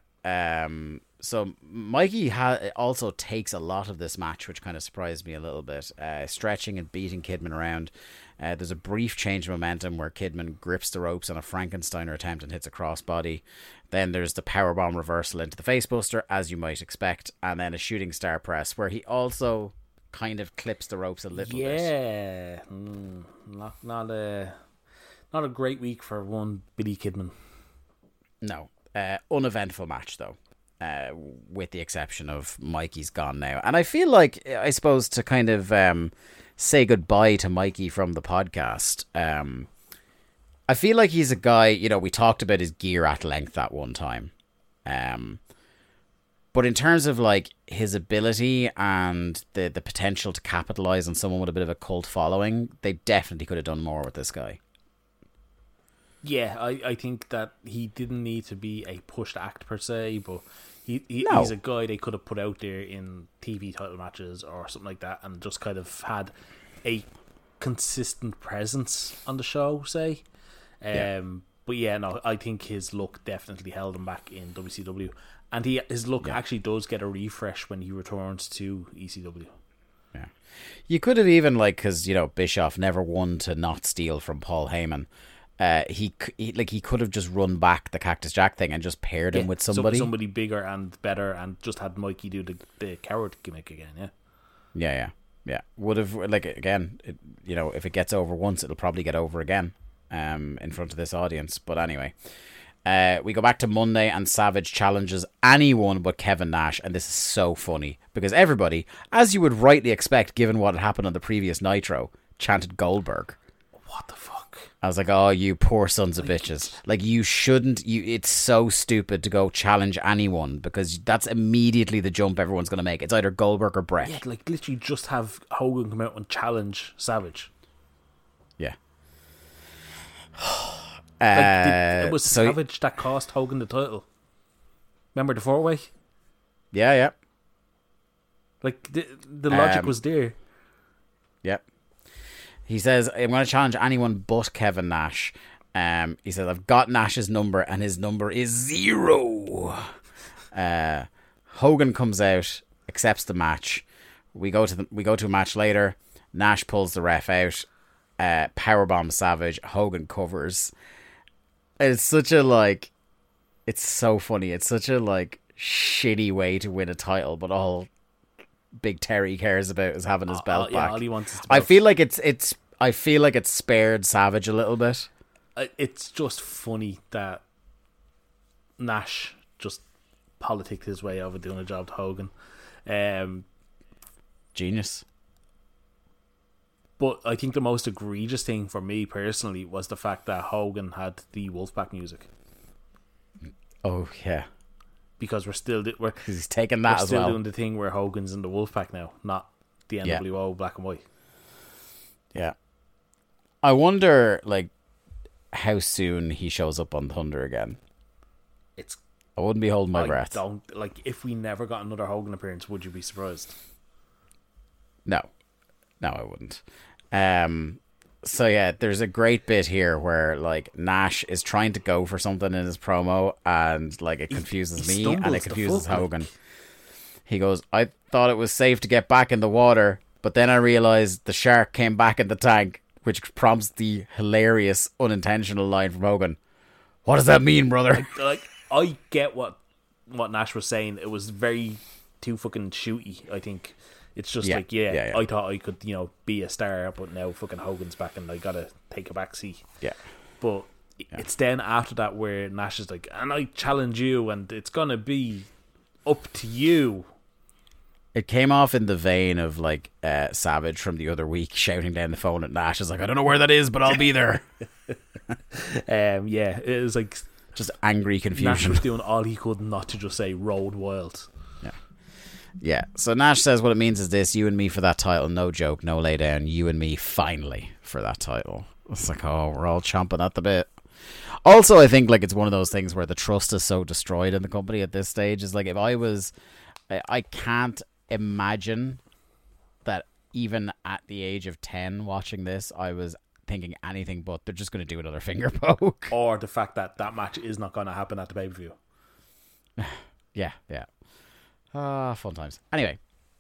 So Mikey also takes a lot of this match, which kind of surprised me a little bit. Stretching and beating Kidman around. There's a brief change of momentum where Kidman grips the ropes on a Frankensteiner attempt and hits a crossbody. Then there's the powerbomb reversal into the facebuster, as you might expect, and then a shooting star press where he also kind of clips the ropes a little bit. Yeah, not a great week for one Billy Kidman. No, uneventful match though. With the exception of Mikey's gone now. And I feel like, I suppose, to kind of say goodbye to Mikey from the podcast, I feel like he's a guy, you know, we talked about his gear at length that one time. But in terms of like his ability and the potential to capitalize on someone with a bit of a cult following, they definitely could have done more with this guy. Yeah, I think that he didn't need to be a pushed act per se, but he's a guy they could have put out there in TV title matches or something like that and just kind of had a consistent presence on the show, say. But yeah, no, I think his look definitely held him back in WCW. And his look actually does get a refresh when he returns to ECW. Yeah. You could have even, like, because, you know, Bischoff never won to not steal from Paul Heyman. He could have just run back the Cactus Jack thing and just paired him with somebody bigger and better, and just had Mikey do the coward gimmick again. Yeah. Would have, like, again, you know, if it gets over once, it'll probably get over again in front of this audience. But anyway, we go back to Monday, and Savage challenges anyone but Kevin Nash, and this is so funny because everybody, as you would rightly expect given what had happened on the previous Nitro, chanted Goldberg. What the fuck? I was like, oh, you poor sons of bitches. Like, you shouldn't, it's so stupid to go challenge anyone, because that's immediately the jump everyone's going to make. It's either Goldberg or Brett. Yeah, like, literally just have Hogan come out and challenge Savage. Yeah. It was Savage that cost Hogan the title. Remember the 4-way? Yeah. Like, the logic was there. Yep. He says, I'm going to challenge anyone but Kevin Nash. He says, I've got Nash's number, and his number is 0. Hogan comes out, accepts the match. We go to a match later. Nash pulls the ref out. Powerbomb Savage. Hogan covers. It's such a, like, it's so funny. It's such a, like, shitty way to win a title, but all Big Terry cares about is having his belt back. All he wants is I feel like it's spared Savage a little bit. It's just funny that Nash just politicked his way over doing a job to Hogan. Genius. But I think the most egregious thing for me personally was the fact that Hogan had the Wolfpack music. Oh yeah. Because he's taking that as well. We're still doing the thing where Hogan's in the Wolfpack now, not the NWO black and white. Yeah. I wonder, like, how soon he shows up on Thunder again. I wouldn't be holding my breath. If we never got another Hogan appearance, would you be surprised? No, I wouldn't. So yeah, there's a great bit here where, like, Nash is trying to go for something in his promo, and, like, it confuses me and it confuses Hogan. He goes, I thought it was safe to get back in the water, but then I realized the shark came back in the tank, which prompts the hilarious unintentional line from Hogan. What does that mean, brother? I get what Nash was saying. It was very too fucking shooty, I think. It's just I thought I could, be a star, but now fucking Hogan's back and I gotta take a backseat. Yeah. But it's then after that where Nash is like, and I challenge you, and it's gonna be up to you. It came off in the vein of, like, Savage from the other week shouting down the phone at Nash. It's like, I don't know where that is, but I'll be there. It was like just angry confusion. Nash was doing all he could not to just say Road Wild. Yeah. So Nash says what it means is this: you and me for that title, no joke, no lay down. You and me finally for that title. It's like, oh, we're all chomping at the bit. Also, I think like it's one of those things where the trust is so destroyed in the company at this stage. Is like if I can't imagine that even at the age of 10 watching this, I was thinking anything but they're just going to do another finger poke. Or the fact that that match is not going to happen at the pay-per-view. Yeah. Fun times. Anyway,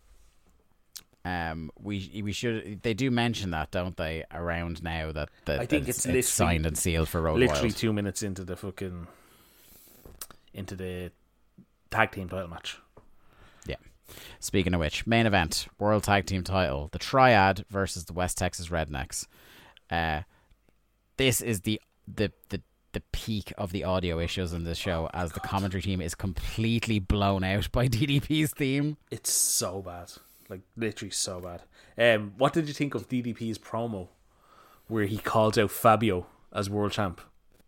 we should. They do mention that, don't they? Around now that I think it's signed and sealed for Road literally Wild. 2 minutes into the tag team title match. Yeah. Speaking of which, main event, World Tag Team title, the Triad versus the West Texas Rednecks. This is the peak of the audio issues in this show, as the commentary team is completely blown out by DDP's theme. It's so bad. Like, literally so bad. What did you think of DDP's promo where he calls out Fabio as world champ?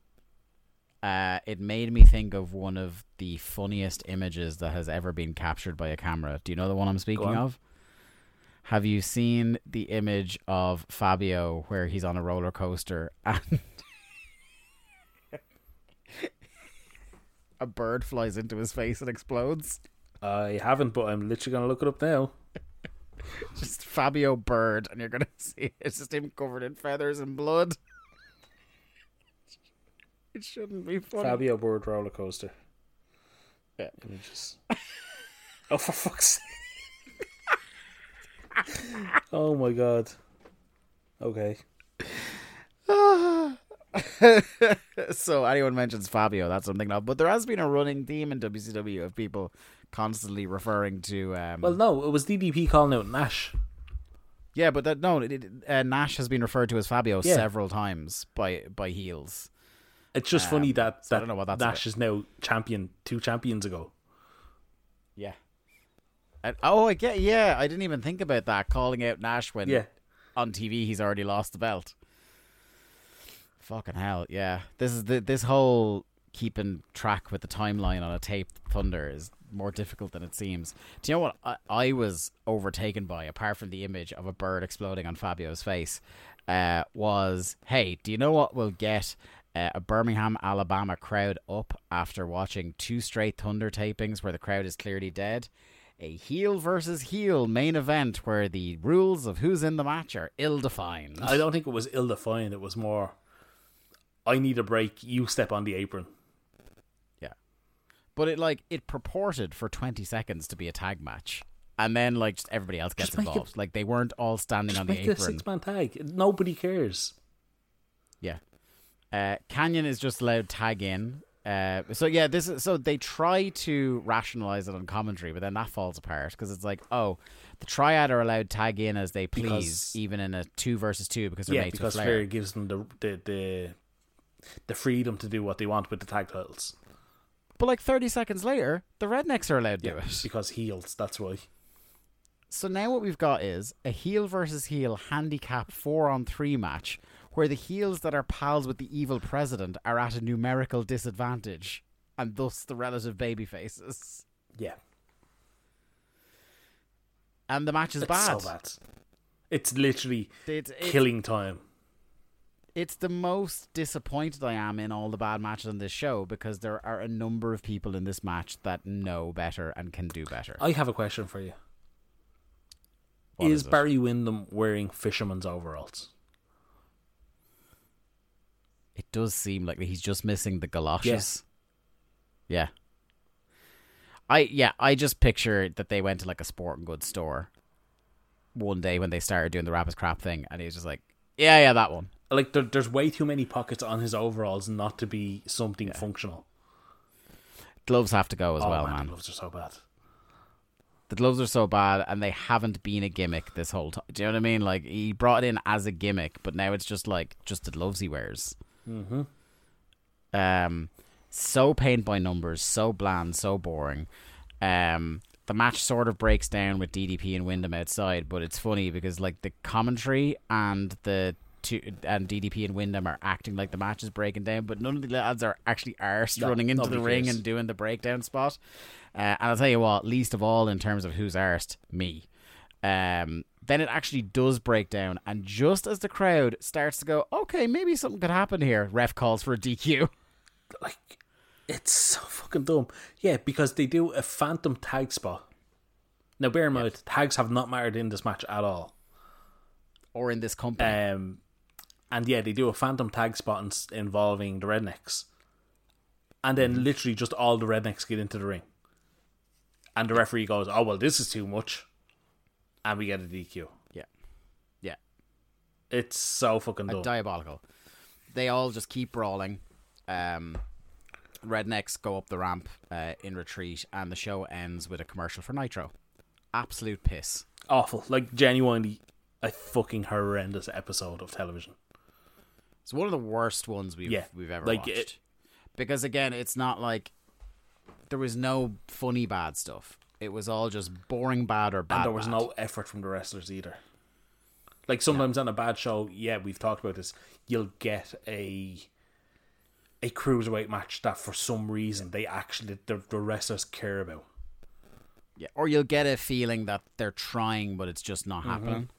It made me think of one of the funniest images that has ever been captured by a camera. Do you know the one I'm speaking of? Have you seen the image of Fabio where he's on a roller coaster and a bird flies into his face and explodes? I haven't, but I'm literally going to look it up now. Just Fabio Bird, and you're going to see it's just him covered in feathers and blood. It shouldn't be funny. Fabio Bird roller coaster. Yeah. Images. Oh, for fuck's sake. Oh my god. Okay. So anyone mentions Fabio, that's what I'm thinking of. But there has been a running theme in WCW of people constantly referring to well, no, it was DDP calling out Nash. Yeah, but Nash has been referred to as Fabio several times by heels. It's just funny that I don't know what that's Nash about. is now champion 2 champions ago. Yeah. I get. Yeah, I didn't even think about that, calling out Nash when on TV he's already lost the belt. Fucking hell, yeah. This is this whole keeping track with the timeline on a tape Thunder is more difficult than it seems. Do you know what I was overtaken by, apart from the image of a bird exploding on Fabio's face, was, hey, do you know what will get a Birmingham, Alabama crowd up after watching 2 straight Thunder tapings where the crowd is clearly dead? A heel versus heel main event where the rules of who's in the match are ill-defined. I don't think it was ill-defined. It was more, I need a break, you step on the apron. Yeah. But it purported for 20 seconds to be a tag match. And then, just everybody else gets involved. They weren't all standing on the apron. Just make it a 6-man tag. Nobody cares. Yeah. Canyon is just allowed tag in. So they try to rationalize it on commentary, but then that falls apart because it's like, oh, the Triad are allowed tag in as they please, even in a 2 versus 2 because they're mates with Flair. Flair gives them the freedom to do what they want with the tag titles. But 30 seconds later, the Rednecks are allowed to do it because heels. That's why. So now what we've got is a heel versus heel handicap 4-on-3 match, where the heels that are pals with the evil president are at a numerical disadvantage, and thus the relative baby faces. Yeah. And the match is bad. So bad. It's literally killing time. It's the most disappointed I am in all the bad matches on this show, because there are a number of people in this match that know better and can do better. I have a question for you. What is Barry Windham wearing fisherman's overalls? It does seem like he's just missing the galoshes. Yeah. I just picture that they went to a sporting goods store one day when they started doing the Rappers Crap thing, and he was just like, yeah, that one. There's way too many pockets on his overalls not to be something functional. Gloves have to go as well, man. The gloves are so bad. The gloves are so bad, and they haven't been a gimmick this whole time. Do you know what I mean? He brought it in as a gimmick, but now it's just the gloves he wears. Mm-hmm. So paint by numbers, so bland, so boring. The match sort of breaks down with DDP and Windham outside, but it's funny because the commentary and the and DDP and Wyndham are acting like the match is breaking down, but none of the lads are actually arsed running into the ring and doing the breakdown spot. And I'll tell you what, least of all in terms of who's arsed, me. Then it actually does break down, and just as the crowd starts to go, okay, maybe something could happen here, ref calls for a DQ. Like, it's so fucking dumb. Yeah, because they do a phantom tag spot. Now, bear in mind, tags have not mattered in this match at all. Or in this company. And yeah, they do a phantom tag spot involving the Rednecks. And then literally just all the Rednecks get into the ring. And the referee goes, oh, well, this is too much. And we get a DQ. Yeah. Yeah. It's so fucking dumb. Diabolical. They all just keep brawling. Rednecks go up the ramp in retreat, and the show ends with a commercial for Nitro. Absolute piss. Awful. Like, genuinely a fucking horrendous episode of television. It's one of the worst ones we've ever watched. Because again, it's not like there was no funny bad stuff. It was all just boring bad or bad. And there was no effort from the wrestlers either. Like sometimes on a bad show, we've talked about this, you'll get a cruiserweight match that for some reason they actually the wrestlers care about. Yeah, or you'll get a feeling that they're trying but it's just not happening.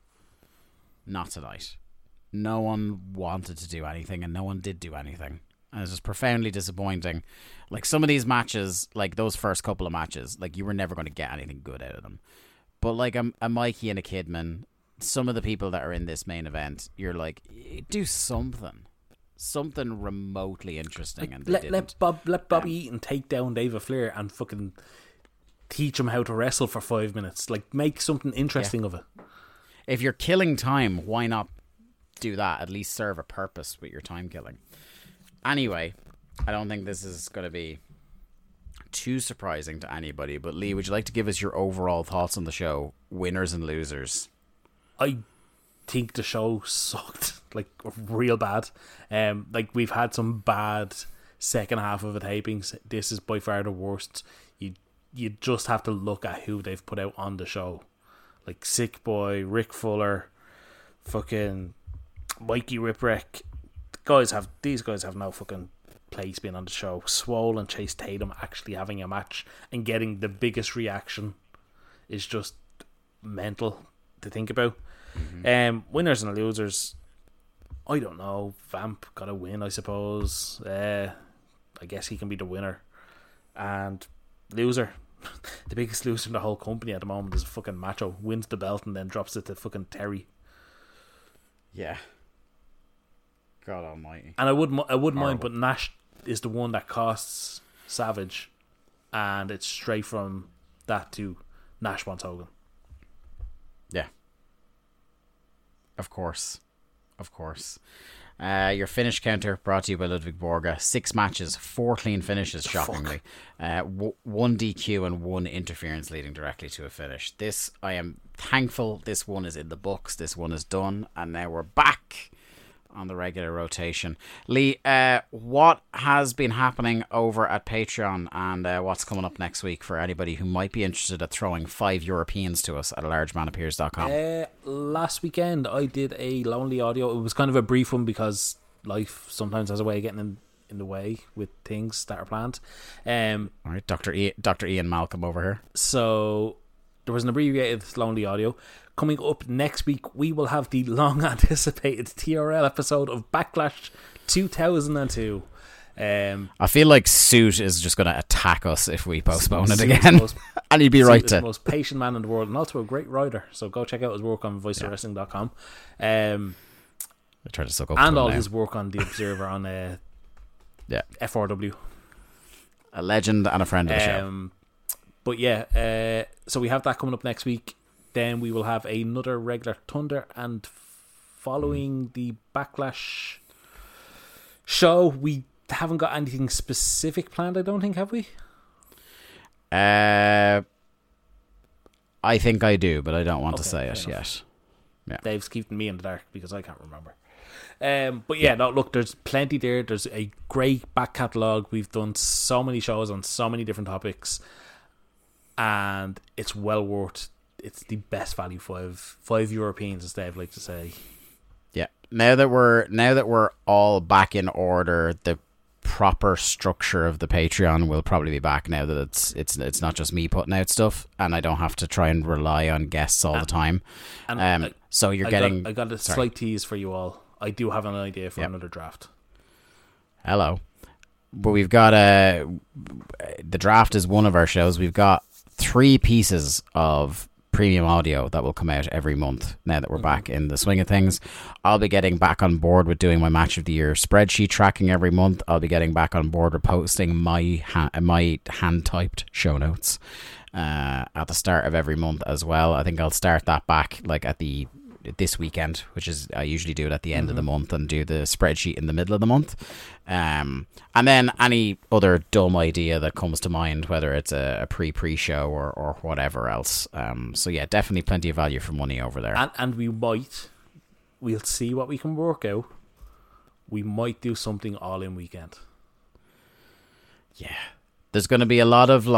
Not tonight. No one wanted to do anything, and no one did do anything. And it's just profoundly disappointing. Like, some of these matches, like those first couple of matches, like, you were never going to get anything good out of them. But like a Mikey and a Kidman, some of the people that are in this main event, you're like, do something remotely interesting. And let Bobby Eaton take down David Flair and fucking teach him how to wrestle for 5 minutes. Like, make something interesting of it. If you're killing time, why not do that? At least serve a purpose with your time killing. Anyway, I don't think this is going to be too surprising to anybody. But Lee, would you like to give us your overall thoughts on the show? Winners and losers. I think the show sucked. Like, real bad. Like, we've had some bad second half of the tapings. This is by far the worst. You just have to look at who they've put out on the show. Like Sick Boy, Rick Fuller, fucking Mikey Whipwreck. These guys have no fucking place being on the show. Swole and Chase Tatum actually having a match and getting the biggest reaction is just mental to think about. Winners and losers, I don't know. Vamp got a win, I suppose. I guess he can be the winner. And loser, the biggest loser in the whole company at the moment is fucking Macho. Wins the belt and then drops it to fucking Terry. Yeah. God almighty. And I wouldn't mind, but Nash is the one that costs Savage, and it's straight from that to Nash wants Hogan. Yeah. Of course. Your finish counter brought to you by Ludwig Borga. 6 matches, 4 clean finishes, shockingly. 1 DQ and 1 interference leading directly to a finish. This, I am thankful this one is in the books. This one is done. And now we're back on the regular rotation. Lee, what has been happening over at Patreon, and what's coming up next week for anybody who might be interested at throwing 5 Europeans to us at alargemanappears.com? Last weekend I did a Lonely Audio. It was kind of a brief one because life sometimes has a way of getting in the way with things that are planned. All right, Dr. Ian Malcolm over here. So there was an abbreviated Lonely Audio. Coming up next week, we will have the long-anticipated TRL episode of Backlash 2002. I feel like Suit is just going to attack us if we postpone it again. And he'd be right to. He's the most patient man in the world and also a great writer. So go check out his work on voiceofwrestling.com. I try to suck up and all his work on The Observer on FRW. A legend and a friend of the show. But yeah, so we have that coming up next week. Then we will have another regular Thunder, and following the Backlash show, we haven't got anything specific planned, I don't think, have we? I think I do, but I don't want to say it yet. Yeah. Dave's keeping me in the dark because I can't remember. But yeah, no, look, there's plenty there. There's a great back catalogue. We've done so many shows on so many different topics, and it's well worth. It's the best value 5 Europeans, as Dave like to say. Yeah, now that we're all back in order, the proper structure of the Patreon will probably be back now that it's not just me putting out stuff, and I don't have to try and rely on guests all the time. So you're getting. I got a slight tease for you all. I do have an idea for another draft. Hello, but we've got the draft is one of our shows. We've got 3 pieces of premium audio that will come out every month now that we're back in the swing of things. I'll be getting back on board with doing my match of the year spreadsheet tracking every month. I'll be getting back on board with posting my hand typed show notes at the start of every month as well. I think I'll start that back like at this weekend, which is I usually do it at the end of the month, and do the spreadsheet in the middle of the month. And then any other dumb idea that comes to mind, whether it's a pre-show or whatever else. So yeah, definitely plenty of value for money over there. And we'll see what we can work out. We might do something all in weekend. Yeah. There's going to be a lot of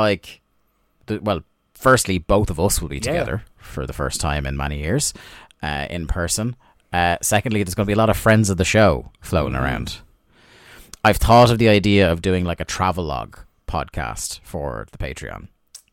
firstly, both of us will be together for the first time in many years. In person. Secondly, there's going to be a lot of friends of the show floating around. I've thought of the idea of doing like a travelogue podcast for the Patreon.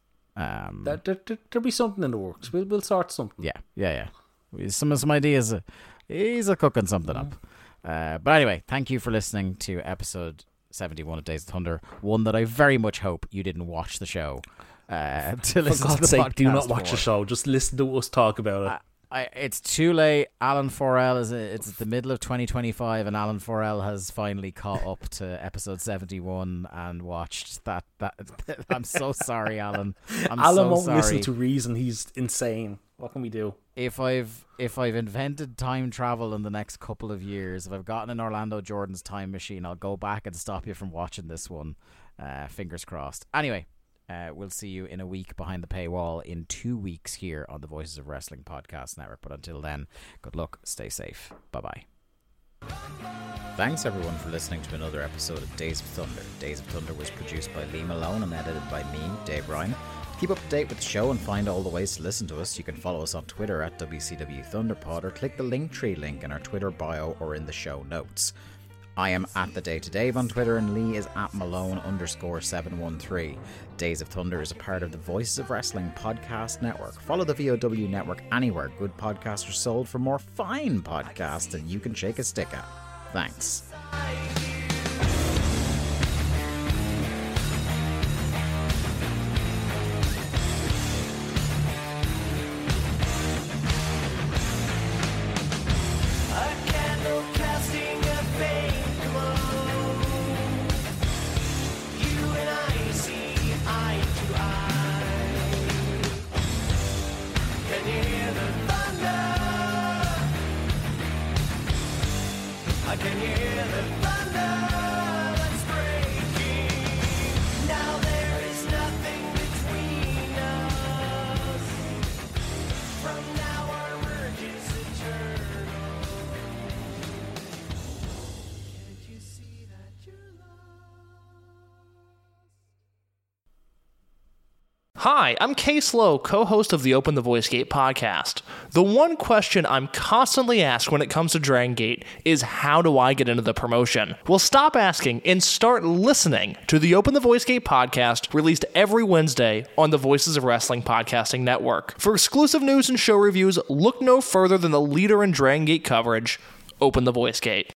There'll be something in the works. We'll sort something. Yeah. Some ideas. He's cooking something up. But anyway, thank you for listening to episode 71 of Days of Thunder. One that I very much hope you didn't watch the show. To listen for God's sake, do not watch the show. Just listen to us talk about it. It's too late. Alan Forel it's the middle of 2025, and Alan Forel has finally caught up to episode 71 and watched that. I'm so sorry, Alan. Alan won't listen to reason. He's insane. What can we do? If I've invented time travel in the next couple of years, if I've gotten in Orlando Jordan's time machine, I'll go back and stop you from watching this one. Fingers crossed. Anyway. We'll see you in a week behind the paywall in 2 weeks here on the Voices of Wrestling Podcast Network. But until then, good luck, stay safe. Bye-bye. Thanks everyone for listening to another episode of Days of Thunder. Days of Thunder was produced by Lee Malone and edited by me, Dave Ryan. To keep up to date with the show and find all the ways to listen to us, you can follow us on Twitter at WCW Thunderpod, or click the Linktree link in our Twitter bio or in the show notes. I am at The Day to Dave on Twitter, and Lee is at Malone_713. Days of Thunder is a part of the Voices of Wrestling Podcast Network. Follow the VOW network anywhere good podcasts are sold for more fine podcasts than you can shake a stick at. Thanks. Hi, I'm Case Lowe, co-host of the Open the Voice Gate podcast. The one question I'm constantly asked when it comes to Dragon Gate is, how do I get into the promotion? Well, stop asking and start listening to the Open the Voice Gate podcast, released every Wednesday on the Voices of Wrestling Podcasting Network. For exclusive news and show reviews, look no further than the leader in Dragon Gate coverage, Open the Voice Gate.